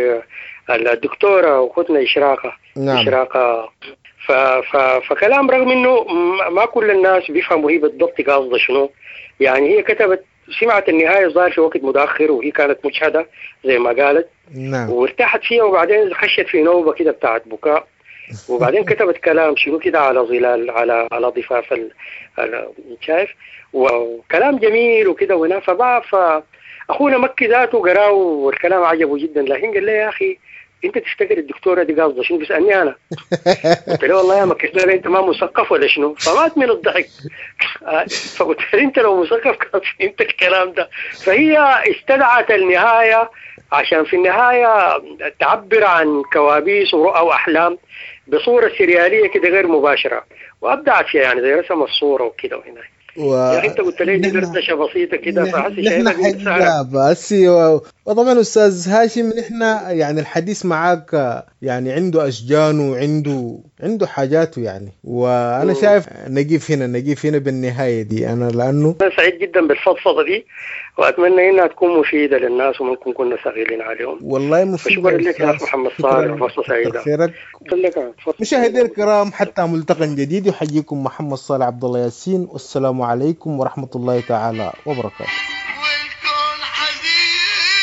للدكتوره اختنا اشراقه نعم. اشراقه ف... ف... فكلام رغم انه م- ما كل الناس بيفهموا هي بالضبط قاصده شنو. يعني هي كتبت، سمعت النهايه ظاهر في وقت متاخر وهي كانت مجهده زي ما قالت، نعم. وارتاحت فيها، وبعدين خشت في نوبه كده بتاعت بكاء، وبعدين كتبت كلام شنو كده على ظلال، على على ضفاف ال- ال- شايف، وكلام جميل وكده وهنا. فبقى فاخونا مكي ذاته قراه والكلام عجبه جدا، لكن قال لي يا اخي انت تفتكر الدكتوره دي قاصده شنو؟ بيسالني انا. قلت له والله يا مكي، قال لي انت ما مثقف ولا شنو؟ فمات من الضحك. فقلت له انت لو مثقف كنت فهمت الكلام ده. فهي استدعت النهايه عشان في النهايه تعبر عن كوابيس ورؤى واحلام بصوره سرياليه كده غير مباشره، وابدعت فيها يعني زي رسم الصوره وكده وهنا. و... يا اخي انت قلت لي دي نحن دردشه بسيطه كده، نحن فحسي نحن شايفها بنت سهله. حقيقة بس و... وطبعا استاذ هاشم نحن يعني الحديث معاك يعني عنده اشجانه وعنده عنده حاجاته يعني، وانا مم. شايف نجيف هنا نجيف هنا بالنهايه دي انا لانه انا سعيد جدا بالفضفضه دي، واتمنى انها تكون مفيده للناس وما نكون كنا ثقيلين عليهم. والله مفيد فشكرا يا لك يا اخ استاذ. محمد صالح، شكرا، وفرصه كتر سعيده. خيرك. شكرا لك. مشاهدينا الكرام حتى ملتقى جديد، يحييكم محمد صالح عبد الله ياسين، والسلام عليكم ورحمة الله تعالى وبركاته. والكون حزين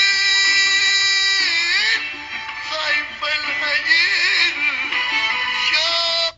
خايف الهجير شاف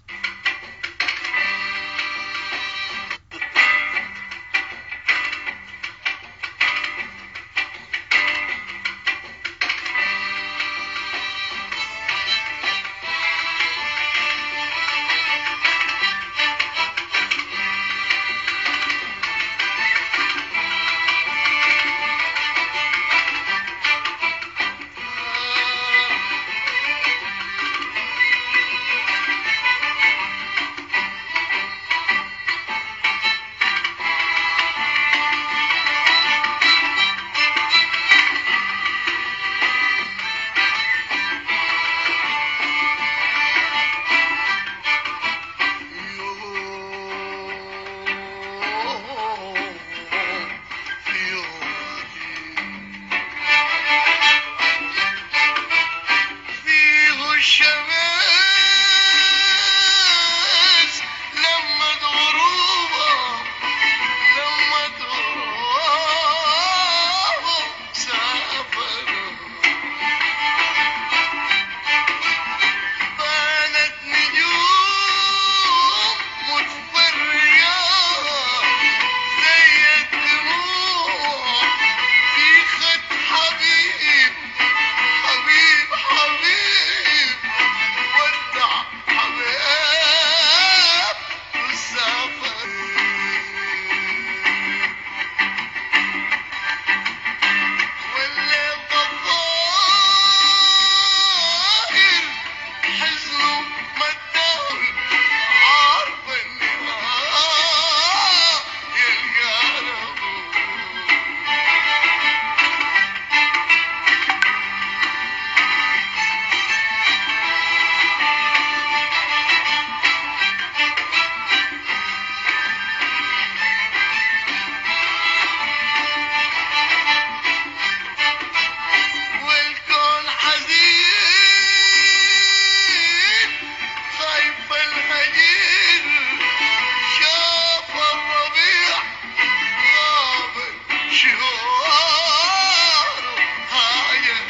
الشمس لما غروبه لما غروبه سافر بانت نجوم متفرقة زي الدموع في خد حبيب حبيب حبيب ودع حبيب وسافر واللي الضفاير حزنه مداول عارف النهاية يلقى ربه والكون حزين خايف الهجير شاف الربيع غابر شهواره هاجر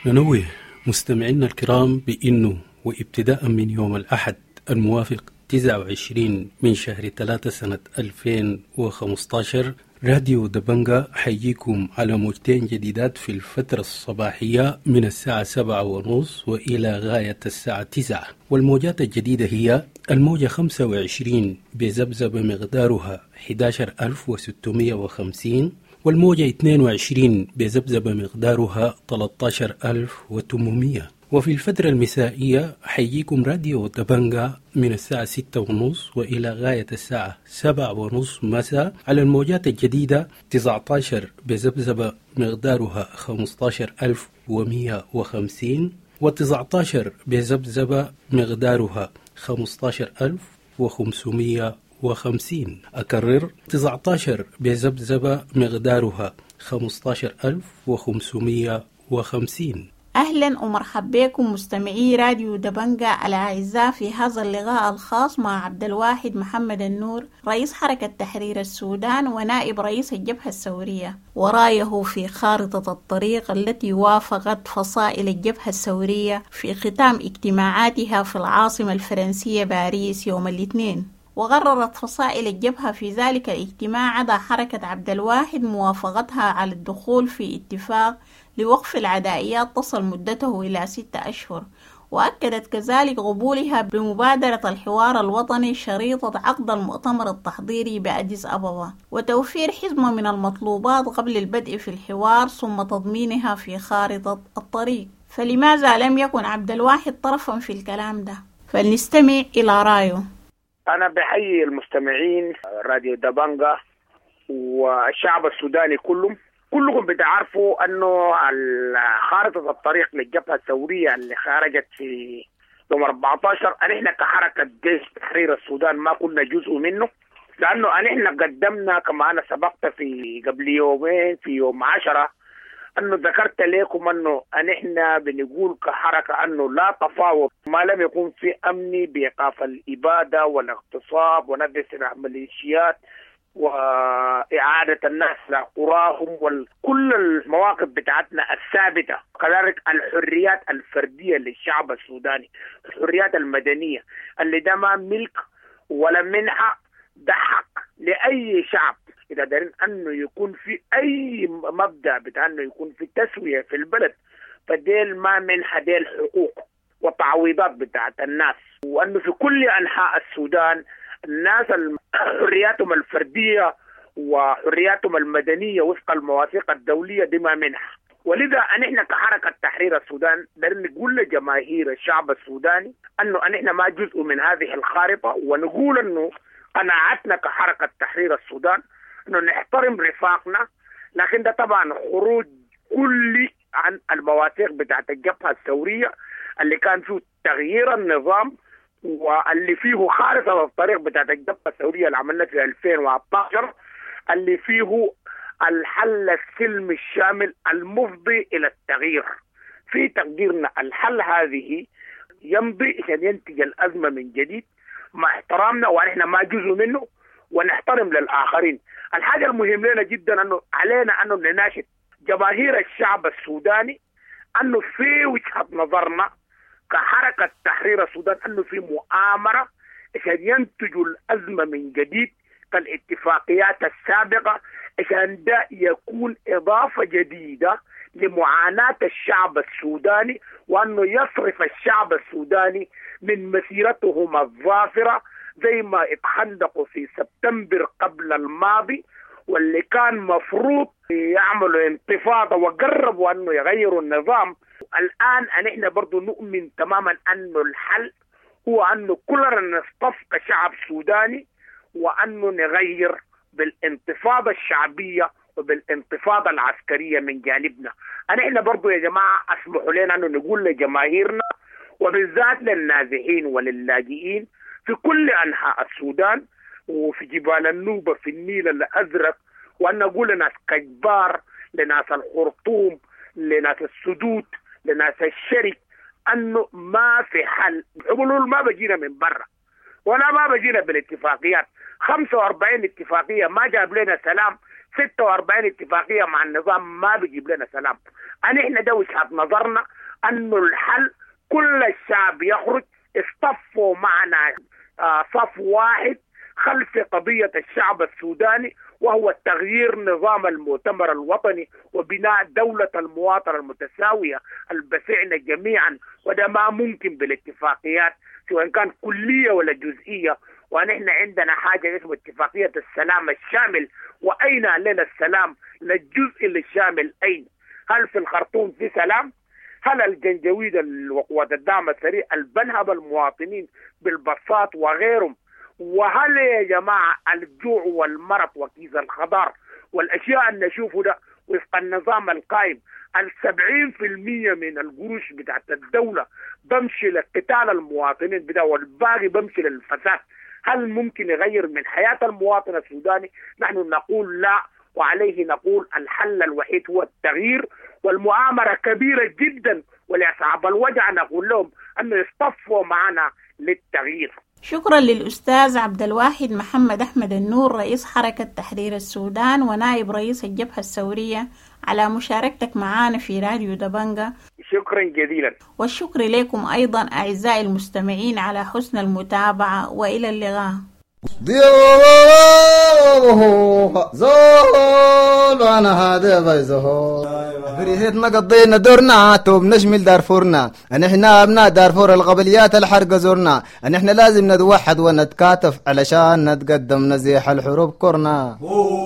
ننوه مستمعينا الكرام بأنه وابتداء من يوم الأحد الموافق تسعة وعشرين من شهر ثلاثة سنة ألفين وخمسة عشر راديو دبنجا حيجيكم على موجتين جديدات في الفترة الصباحية من الساعة سبعة ونص وإلى غاية الساعة تسعة. والموجات الجديدة هي الموجة خمسة وعشرين بذبذبة مقدارها أحد عشر ألف وستمائة وخمسين، والموجة اثنين وعشرين بذبذبة مقدارها ثلاثة عشر ألف وثمانمائة. وفي الفترة المسائية حيجيكم راديو دبنجا من الساعة ستة ونص وإلى غاية الساعة سبعة ونص مساء على الموجات الجديدة تسعة عشر بذبذبة مقدارها خمسة عشر ألف ومائة وخمسين، وتسعة عشر بذبذبة مقدارها خمسة عشر ألف وخمسمائة وخمسين. أكرر تسعة عشر بذبذبة مقدارها خمسة عشر ألف وخمسمائة وخمسين. أهلا ومرحبا بكم مستمعي راديو دبنجا الأعزاء في هذا اللقاء الخاص مع عبد الواحد محمد النور، رئيس حركة تحرير السودان ونائب رئيس الجبهة الثورية، ورأيه في خارطة الطريق التي وافقت فصائل الجبهة الثورية في ختام اجتماعاتها في العاصمة الفرنسية باريس يوم الاثنين. وقررت فصائل الجبهة في ذلك الاجتماع عدا حركة عبد الواحد موافقتها على الدخول في اتفاق لوقف العدائيات تصل مدته إلى ستة أشهر، وأكدت كذلك قبولها بمبادرة الحوار الوطني شريطة عقد المؤتمر التحضيري بأديس أبابا وتوفير حزمة من المطلوبات قبل البدء في الحوار ثم تضمينها في خارطة الطريق. فلماذا لم يكن عبد الواحد طرفا في الكلام ده؟ فلنستمع إلى رأيه. أنا بحيي المستمعين راديو دبنجا والشعب السوداني كلهم كلكم بتعرفوا أنه خارطة الطريق للجبهة الثورية اللي خرجت في يوم أربعة عشر أن إحنا كحركة جيش تحرير السودان ما كنا جزء منه، لأنه أن إحنا قدمنا كما أنا سبقت في قبل يومين في يوم عشرة أنه ذكرت لكم أنه أن إحنا بنقول كحركة أنه لا تفاوض ما لم يكون في أمن بإيقاف الإبادة والاغتصاب ونبذ سلاح ميليشيات وإعادة الناس لقراهم وكل المواقف بتاعتنا الثابتة، كذلك الحريات الفردية للشعب السوداني، الحريات المدنية اللي ده ما ملك ولا منحة، ده حق لأي شعب. إذا دارين أنه يكون في أي مبدأ بتاع أنه يكون في تسوية في البلد، فديل ما منحة ديل حقوق وتعويضات بتاعت الناس، وأنه في كل أنحاء السودان الناس حرياتهم الفردية وحرياتهم المدنية وفق المواثيق الدولية دي ما منحة. ولذا نحن كحركة تحرير السودان دارين نقول لجماهير الشعب السوداني أنه نحن ما جزء من هذه الخارطة، ونقول أنه قناعتنا كحركة تحرير السودان أنه نحترم رفاقنا، لكن ده طبعا خروج كلي عن المواثيق بتاعت الجبهة الثورية اللي كان فيه تغيير النظام واللي فيه خارطة الطريق بتاعت الجبهة الثورية اللي عملنا في ألفين واثني عشر اللي فيه الحل السلمي الشامل المفضي إلى التغيير. في تقديرنا الحل هذه يمضي عشان ينتج الأزمة من جديد مع احترامنا ونحن ما جزء منه ونحترم للآخرين. الحاجة المهم لنا جدا أنه علينا أنه نناشد جماهير الشعب السوداني أنه في وجهة نظرنا كحركة تحرير السودان أنه في مؤامرة عشان ينتجوا الأزمة من جديد كالاتفاقيات السابقة، عشان ده يكون إضافة جديدة لمعاناة الشعب السوداني، وأنه يصرف الشعب السوداني من مسيرتهم الظافرة زي ما اتخندقوا في سبتمبر قبل الماضي، واللي كان مفروض يعملوا انتفاضة وقربوا أنه يغيروا النظام. الآن نحن برضو نؤمن تماما أنه الحل هو أنه كلنا نصطف كشعب سوداني وأنه نغير بالانتفاضة الشعبية وبالانتفاضة العسكرية من جانبنا. نحن برضو يا جماعة اسمحوا لنا أنه نقول لجماهيرنا وبالذات للنازحين وللاجئين في كل أنحاء السودان وفي جبال النوبة في النيل الأزرق، وأن نقول لناس كجبار، لناس الخرطوم، لناس السدود، لناس الشرك، أنه ما في حل. حلول ما بجينا من برا ولا ما بجينا بالاتفاقيات. خمسة وأربعين اتفاقية ما جاب لنا سلام ستة وأربعين اتفاقية مع النظام ما بيجيب لنا سلام. أن إحنا ده وجهة نظرنا أنه الحل كل الشعب يخرج اصطفوا معنا آه صف واحد خلف قضية الشعب السوداني، وهو تغيير نظام المؤتمر الوطني وبناء دولة المواطنة المتساوية البسعنا جميعا، وده ما ممكن بالاتفاقيات سواء كان كلية ولا جزئية. ونحن عندنا حاجة اسمها اتفاقية السلام الشامل، وأين لنا السلام للجزء الشامل؟ أين؟ هل في الخرطوم في سلام؟ هل الجنجويد وقوات الدعم السريع البنهب المواطنين بالبساط وغيرهم؟ وهل يا جماعة الجوع والمرض وكيس الخضار والأشياء اللي نشوفه ده وفق النظام القائم السبعين في المية من القروش بتاعت الدولة بمشي لقتال المواطنين بدا والباقي بمشي للفساد؟ هل ممكن يغير من حياة المواطن السوداني؟ نحن نقول لا، وعليه نقول الحل الوحيد هو التغيير، والمؤامرة كبيرة جدا، ولأصحاب الوجع نقول لهم أنه يصطفوا معنا للتغيير. شكرا للأستاذ عبد الواحد محمد أحمد النور، رئيس حركة تحرير السودان ونائب رئيس الجبهة الثورية، على مشاركتك معنا في راديو دبنجة. شكرا جزيلا. والشكر لكم أيضا أعزائي المستمعين على حسن المتابعة، وإلى اللقاء. زول وانا هذا بيزهو بريهتنا قضينا دورنا توب نشمل دارفورنا، ان احنا ابناء دارفور القبليات الحرق زورنا، ان احنا لازم نتوحد ونتكاتف علشان نتقدم نزيح الحروب كورنا.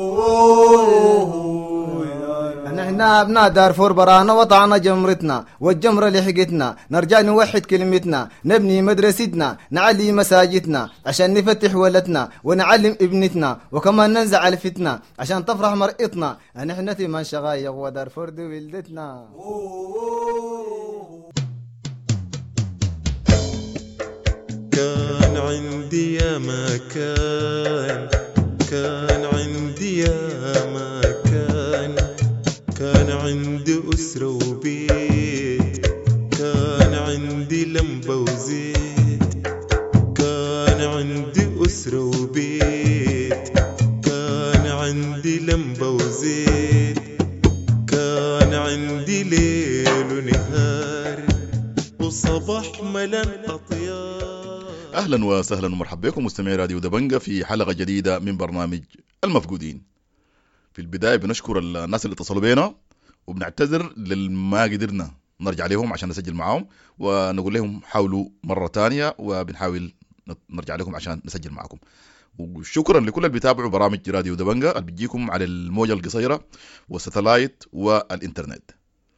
ان احنا ابناء دارفور برانا وطعنا جمرتنا والجمرة لحقتنا، نرجع نوحد كلمتنا، نبني مدرستنا، نعلي مساجدنا عشان نفتح ولدنا ونعلم ابنتنا، وكمان ننزع الفتنة عشان تفرح مرئتنا، ان احنا ثمان شغايق ودارفور دي ولدتنا. كان عندي يا مكان، كان عندي يا مكان، كان عندي أسرة وبيت، كان عندي لمبة وزيت، كان عندي أسرة وبيت، كان عندي لمبة وزيت، كان عندي ليل ونهار وصباح ملان أطيار. أهلا وسهلا ومرحبا بكم مستمعي راديو دبنجة في حلقة جديدة من برنامج المفقودين. في البداية بنشكر الناس اللي اتصلوا بينا، وبنعتذر للما قدرنا نرجع لهم عشان نسجل معهم، ونقول لهم حاولوا مرة تانية وبنحاول نرجع لكم عشان نسجل معكم. وشكرا لكل اللي بيتابعوا برامج راديو دبنجة اللي بتجيكم على الموجة القصيرة والستلايت والإنترنت.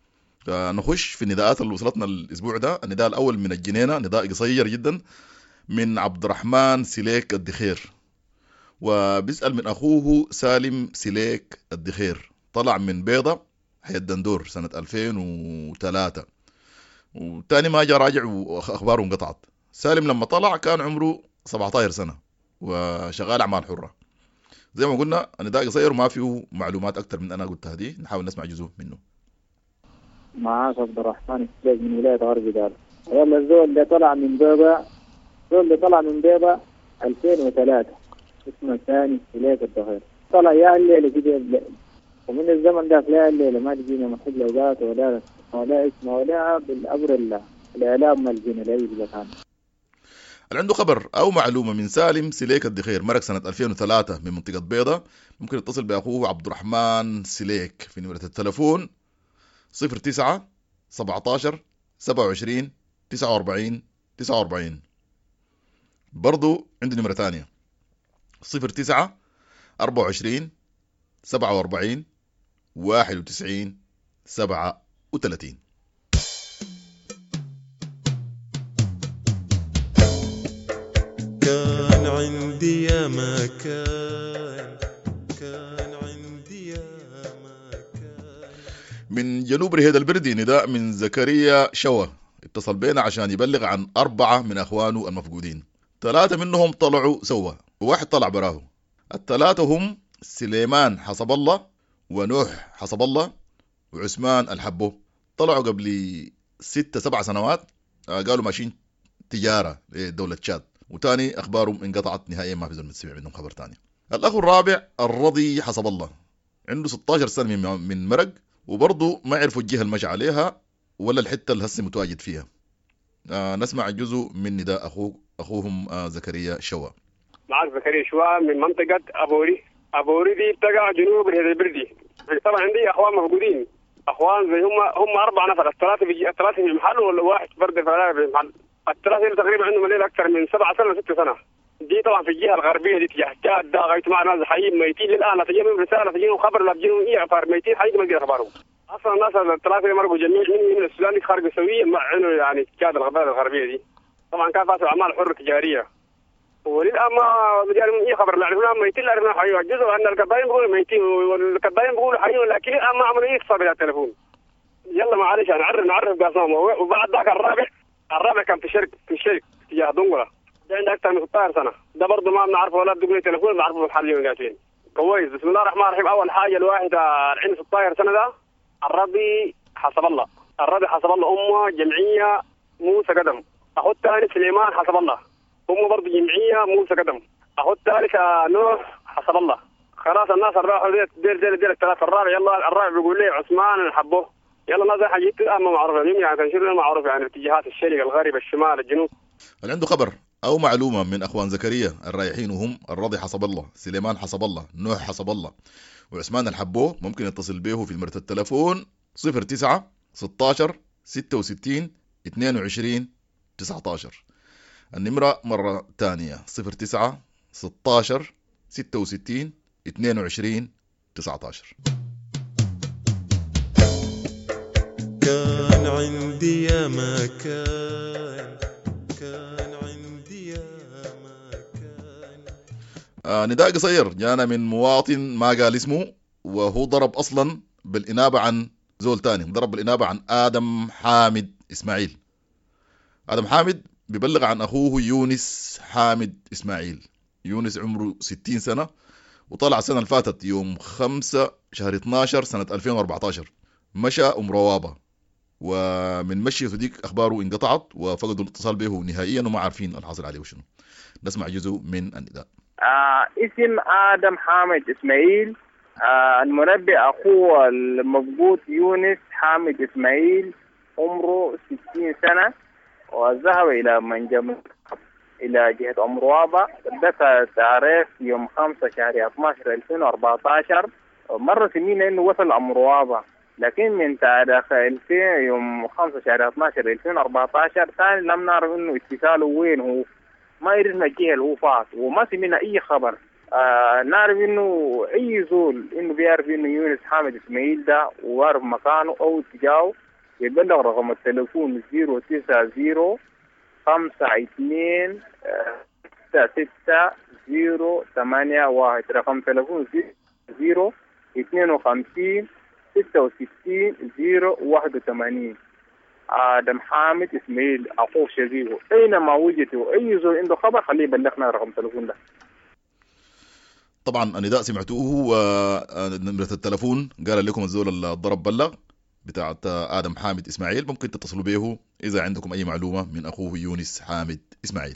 نخش في النداءات اللي وصلتنا الأسبوع ده. النداء الأول من الجنينة، نداء قصير جدا من عبد الرحمن سليك الدخير، وبيسأل من أخوه سالم سليك الدخير، طلع من بيضة حي الدندور سنة ألفين وثلاثة، وتاني ما جاء راجع وأخباره انقطعت. سالم لما طلع كان عمره سبعة عشر سنة وشغال أعمال حرة. زي ما قلنا النداء قصير وما فيه معلومات أكتر من أنا قلتها دي، نحاول نسمع جزء منه. معاك عبد الرحمن سليك من ولاية غرب دار. يلا الزول اللي طلع من بيضة، الزول اللي طلع من بيضة ألفين وثلاثة اسمه ثاني سليك الدخير، طلع يا الليلة كده، ومن الزمن ده لا الليلة ما تجينا محل لوقات ولا ولا اسمه ولا بالأمر الله الإعلام ما لقينا لا يوجد كان. اللي عنده خبر أو معلومة من سالم سليك الدخير مرق سنة ألفين وثلاثة من منطقة بيضة، ممكن يتصل بأخوه عبد الرحمن سليك في نمرة التلفون صفر تسعة سبعة عشر سبعة وعشرين تسعة وأربعين تسعة وأربعين. برضو عنده نمرة ثانية صفر تسعة أربعة وعشرين سبعة وأربعين واحد وتسعين سبعة وثلاثين. كان عندي يا مكان، كان عندي يا مكان. من جنوب رهيد البردي نداء من زكريا شوا، اتصل بينا عشان يبلغ عن أربعة من أخوانه المفقودين. ثلاثة منهم طلعوا سوا وواحد طلع براه. الثلاثة هم سليمان حسب الله ونوح حسب الله وعثمان الحبو. طلعوا قبل ستة سبع سنوات، قالوا ماشيين تجارة لدولة تشاد، وتاني أخبارهم انقطعت نهائيا، ما في زول متسمع منهم خبر تاني. الأخ الرابع الرضي حسب الله، عنده ستة عشر سنة من من مرق، وبرضه ما عرفوا الجهة المشى عليها ولا الحتة اللي هسه متواجد فيها. آه نسمع جزء من نداء أخوه أخوهم آه زكريا شوا. معك زكريا شوا من منطقة أبوري. أبوري دي بتقع جنوب الهدبردي. طبعا عندي أخوان موجودين، أخوان زي هم هم أربع نفر، الثلاثة في الثلاثة في محل ولا واحد فرد في محل. الثلاثة تقريبا عندهم الليل أكثر من سبعة سنة وست سنة. دي طبعا في الجهة الغربية دي تجاه جاد دا غاية مع ناس حيين ميتين الآن، لا تجيهم رسالة تجيهم خبر لا تجيهم إيه أخبار ميتين حيين ما تجي أخبارهم. أصلا الناس الثلاثة اللي مرقوا جميع من السودان دي خارج سويا مع إنه يعني جاد الغبار الغربية دي. طبعا كان فاسد أعمال حرة تجارية. وللآن ما يعني إيه خبر لا عرفنا ميتين لا عرفنا حيين، جزء أن القبائل بيقولوا ميتين والقبائل بيقولوا حيين، لكن الآن ما عملوا إيه اتصال على التليفون. يلا معلش نعرف نعرف قاسم. وبعد ذاك الرابع الرابع كان في شركة في شركة تجاه دنقلة. ده عنده أكثر من ستة عشر سنة. ده برضه ما بنعرفه ولا بدقني تليفون بنعرفه بالحل يوم قاعدين. كويس. بسم الله الرحمن الرحيم. أول حاجة الواحد عنده ستة عشر سنة ده الربي حسب الله. الربي حسب الله أمه جمعية موسى قدم. أخو الثاني سليمان حسب الله. أمه برضه جمعية موسى قدم. أخو الثالث نوح حسب الله. خلاص الناس الراحوا دير دير دير, دير الثلاثة الرابع. يلا الرابع بيقول لي عثمان نحبه. يلا ما زي حاجات أما معروفة اليوم يعني تنشر معروف يعني اتجاهات الشرق الغرب الشمال الجنوب. اللي عنده خبر أو معلومة من أخوان زكريا الرايحين وهم الرضي حسب الله، سليمان حسب الله، نوح حسب الله، وعثمان الحبوه، ممكن يتصل به في نمرة التلفون صفر تسعة ستة عشر ستة وستين اثنين وعشرين تسعة عشر. النمرة مرة تانية صفر تسعة ستة عشر ستة وستين اثنين وعشرين تسعة عشر. كان عندي يا ما كان كان عندي يا ما كان. آه نداء قصير جانا من مواطن ما قال اسمه، وهو ضرب أصلا بالإنابة عن زول تاني، ضرب بالإنابة عن آدم حامد إسماعيل. آدم حامد بيبلغ عن أخوه يونس حامد إسماعيل. يونس عمره ستين سنة، وطلع السنة اللي فاتت يوم خمسة شهر اثنا عشر سنة ألفين وأربعة عشر مشى أم روابة، ومن مشيته ديك أخباره انقطعت وفقدوا الاتصال به نهائيا وما عارفين الحاصل عليه وشنو. نسمع جزء من النداء. آه اسم آدم حامد إسماعيل. آه المنبئ أخوه المفقود يونس حامد إسماعيل عمره ستين سنة، وذهب إلى منجم إلى جهة أم روابة. دفع تاريخ يوم خمسة شهر اثنا عشر ألفين وأربعة عشر. مرة سنين إنه وصل أم روابة، لكن من تاريخ ألفين يوم خمسة شهر اثنا عشر ألفين وأربعة عشر ثاني لم نعرف إنه اتصاله وين هو، ما يعرفنا الجهة اللي هو فات وما سمعنا أي خبر. آه نعرف إنه أي زول إنه بيعرف إنه يونس حامد إسماعيل ده وعارف مكانه أو اتجاهه يبلغ رقم التليفون زيرو تسعة زيرو خمسة اثنين ستة ستة زيرو ثمانية واحد. رقم تليفون زيرو اثنين وخمسين ستة وستين زيرو واحد وثمانين. آدم حامد إسماعيل أخوه شقيقه أينما وجدته أي زول عنده خبر خليه يبلغنا رقم التليفون ده. طبعا النداء سمعتوه ونمرة التليفون قال لكم الزول اللي ضرب بلغ بتاعت آدم حامد إسماعيل، ممكن تتصلوا به إذا عندكم أي معلومة من أخوه يونس حامد إسماعيل.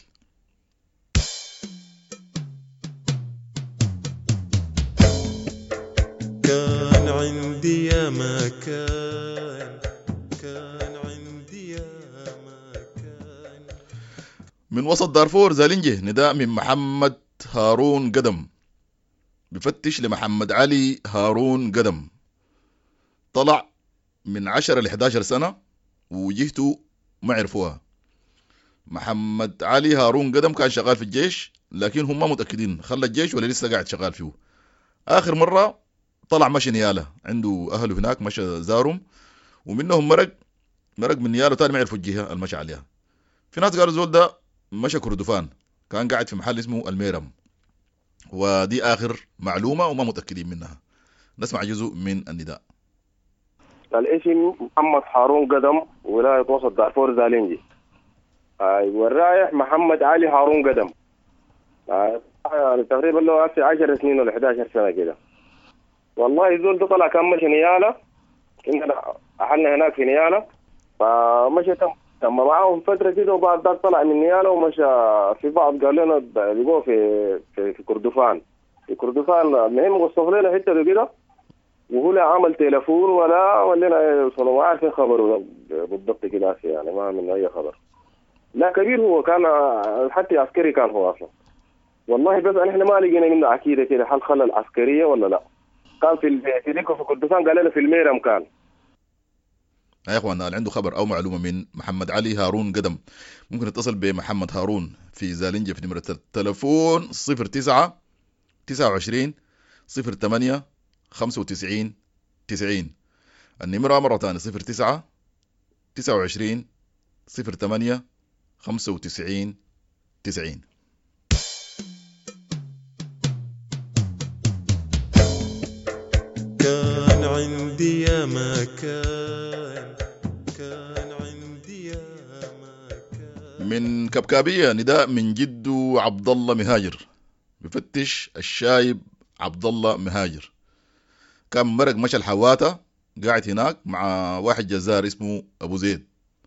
كان عندي يا ما كان كان عندي يا ما كان. من وسط دارفور زالنجه نداء من محمد هارون قدم، بفتش لمحمد علي هارون قدم. طلع من عشرة ل إحدى عشر سنة وجهته ما عرفوها. محمد علي هارون قدم كان شغال في الجيش، لكن هم ما متأكدين خلى الجيش ولا لسه قاعد شغال فيه. آخر مرة طلع مشي نيالة، عنده أهله هناك مشى زارهم، ومنهم مرق مرق من نيالة تاني ما عرفوا الجهة المشي عليها. في ناس قالوا زول ده مشى كردفان، كان قاعد في محل اسمه الميرم، ودي آخر معلومة وما متأكدين منها. نسمع جزء من النداء. الاسم محمد هارون قدم، ولاية وسط دارفور زالنجي. آه والرايح محمد علي هارون قدم. آه تقريبا له أكثر عشر سنين ولا إحدى عشر سنة كده. والله زول ده طلع كان مشي نيالة، كنا أحلنا هناك في نيالة، فمشي تم تم معاهم فترة كده، وبعد ذاك طلع من نيالة ومشى في بعض قال لنا لقوه في في في كردفان. في كردفان المهم وصف لنا حتة كده وهو لا عمل تليفون ولا ولنا يوصلوا، ما عارفين خبره بالضبط كده يعني، ما من اي خبر. لا كبير هو كان حتى عسكري كان هو اصلا والله، بس احنا ما لقينا منه عقيده كده هل خلى العسكريه ولا لا. كان في في ديكو في كردستان قال لنا في الميرم كان. يا اخوانا اللي عنده خبر او معلومه من محمد علي هارون قدم ممكن يتصل بمحمد هارون في زالنجة في نمرة التلفون صفر تسعة تسعة وعشرين صفر ثمانية خمسة وتسعين تسعين. النمرة مرة ثانية صفر تسعة تسعة وعشرين صفر ثمانية خمسة وتسعين تسعين. كان عندي يا ما كان كان عندي يا ما كان. من كبكابية نداء من جده عبد الله مهاجر بفتش الشايب عبد الله مهاجر. كان مرق مشى الحواتة قاعد هناك مع واحد جزار اسمه ابو زيد،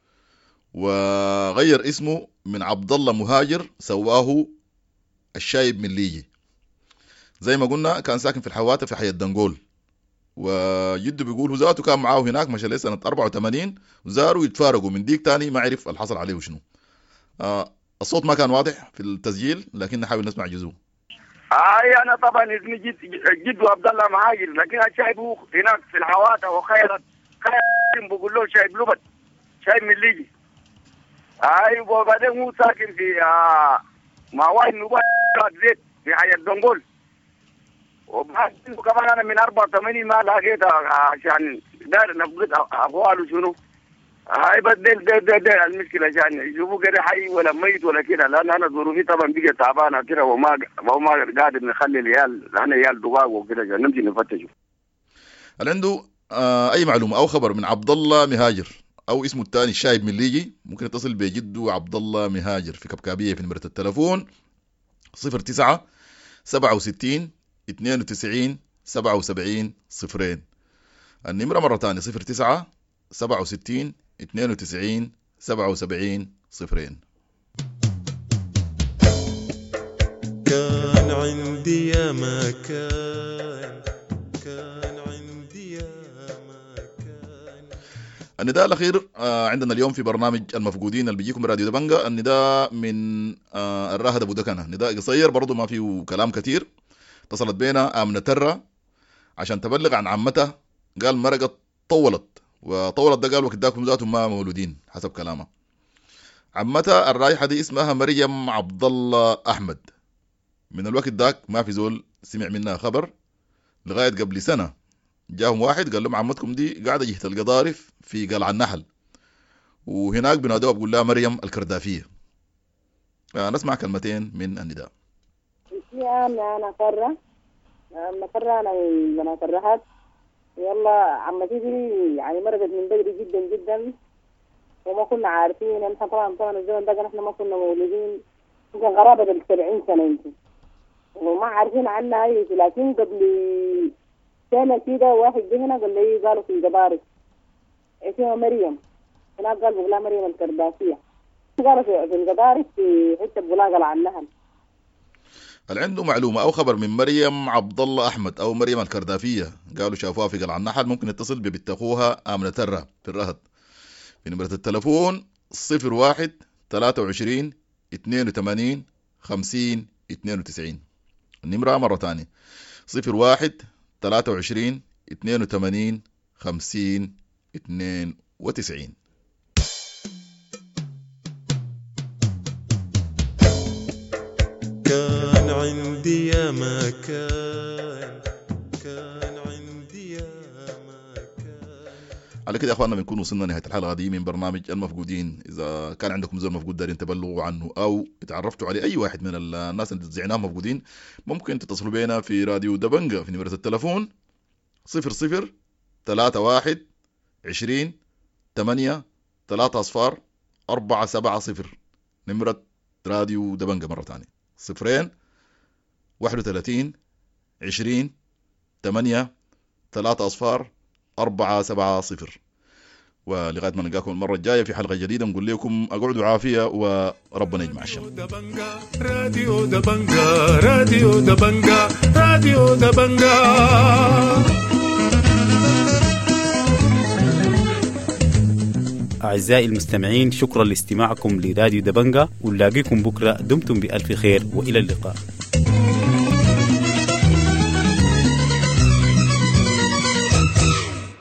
وغير اسمه من عبد الله مهاجر سواه الشايب من ليجي. زي ما قلنا كان ساكن في الحواتة في حي الدنقول، وجده بيقول هو ذاته كان معاه هناك مشى ليه سنة أربعة وثمانين وزاروا يتفارقوا من ديك تاني ما عرف الحصل عليه وشنو. آه الصوت ما كان واضح في التسجيل لكن نحاول نسمع جزء. اي انا طبعا اسمي جد جد عبد الله مهاجر، لكن شايبه هناك في الحواتة وخيرت خير بقول له شايب لبد شايب من ليجي. اي وبعدين هو ساكن في آه مع واحد نبات زيت في حي الدنقول، وبعدين كمان انا من أربعة وثمانين ما لقيت عشان داير نفقد اقواله شنو. هاي بدل ده ده ده المشكله عشان يشوفوا كده حي ولا ميت ولا كده، لان انا ظروفي طبعا بقى تعبانه كده وما وما قادر نخلي العيال، انا عيال دقاق وكده عشان نمشي نفتشوا. اللي عنده آه اي معلومه او خبر من عبد الله مهاجر او اسمه الثاني الشايب من ليجي ممكن يتصل بجده عبد الله مهاجر في كبكابيه في نمره التلفون صفر تسعة سبعة وستين اثنين وتسعين سبعة وسبعين صفرين. النمره مره ثانيه صفر تسعة سبعة وستين اثنين وتسعين سبعة وسبعين صفرين. كان عندي يا ما كان كان عندي يا ما كان. النداء الأخير آه عندنا اليوم في برنامج المفقودين اللي بيجيكم راديو دبنجة. النداء من آه الراهد أبو دكنة، نداء قصير برضو ما فيه كلام كتير. اتصلت بينا آمنة ترى عشان تبلغ عن عمتها، قال مرقت طولت، وطولت ده قال وقت داكم ذاتهم ما مولودين حسب كلامها. عمتها الرايحة دي اسمها مريم عبد الله أحمد. من الوقت داك ما في زول سمع منها خبر لغاية قبل سنة جاهم واحد قال لهم عمتكم دي قاعدة جهة القضارف في قلعة النحل، وهناك بنادوها بقول لها مريم الكردافية. نسمع كلمتين من النداء. أنا أنا قرة أنا قرة أنا من بنات الرهات. يلا عمتي دي يعني مرقت من بدري جدا جدا وما كنا عارفين. احنا طبعا طبعا الزمن ده احنا ما كنا مولودين، يمكن قرابة بالسبعين سنة يمكن، وما عارفين عنها اي شيء. لكن قبل سنة كده واحد جه هنا قال لي قالوا في الجبارس اسمها مريم، هناك قال بقولها مريم الكرداسية، قالوا في الجبارس في حتة بقولها قلعة النحل. هل عنده معلومة أو خبر من مريم عبد الله أحمد أو مريم الكردافية قالوا شافوها في قلعة النحل ممكن يتصل ببنت أخوها آمنة ترى في الرهد في نمرة التلفون صفر واحد ثلاثة وعشرين اثنين وثمانين خمسين اثنين وتسعين. النمرة مرة ثانية صفر واحد ثلاثة وعشرين اثنين وثمانين خمسين اثنين وتسعين. كان عندي يا ما كان كان عندي يا ما كان. على كده يا اخواننا بنكون وصلنا لنهايه الحلقه دي من برنامج المفقودين. اذا كان عندكم زول مفقود دارين تبلغوا عنه او اتعرفتوا على اي واحد من الناس اللي تزعناهم مفقودين ممكن تتصلوا بينا في راديو دبنجة في نمره التلفون صفر صفر ثلاثة واحد عشرين ثمانية ثلاثة اصفار أربعة سبعة صفر. نمره راديو دبنجة مره ثانيه صفرين واحد وثلاثين عشرين ثمانية ثلاثة أصفار أربعة سبعة صفر. ولغاية ما نلقاكم المرة الجاية في حلقة جديدة نقول لكم أقعدوا عافية وربنا يجمع الشمل. راديو دبنجة راديو دبنجة راديو دبنجة. أعزائي المستمعين، شكرا لاستماعكم لراديو دبنجة، ونلاقيكم بكرة. دمتم بألف خير وإلى اللقاء.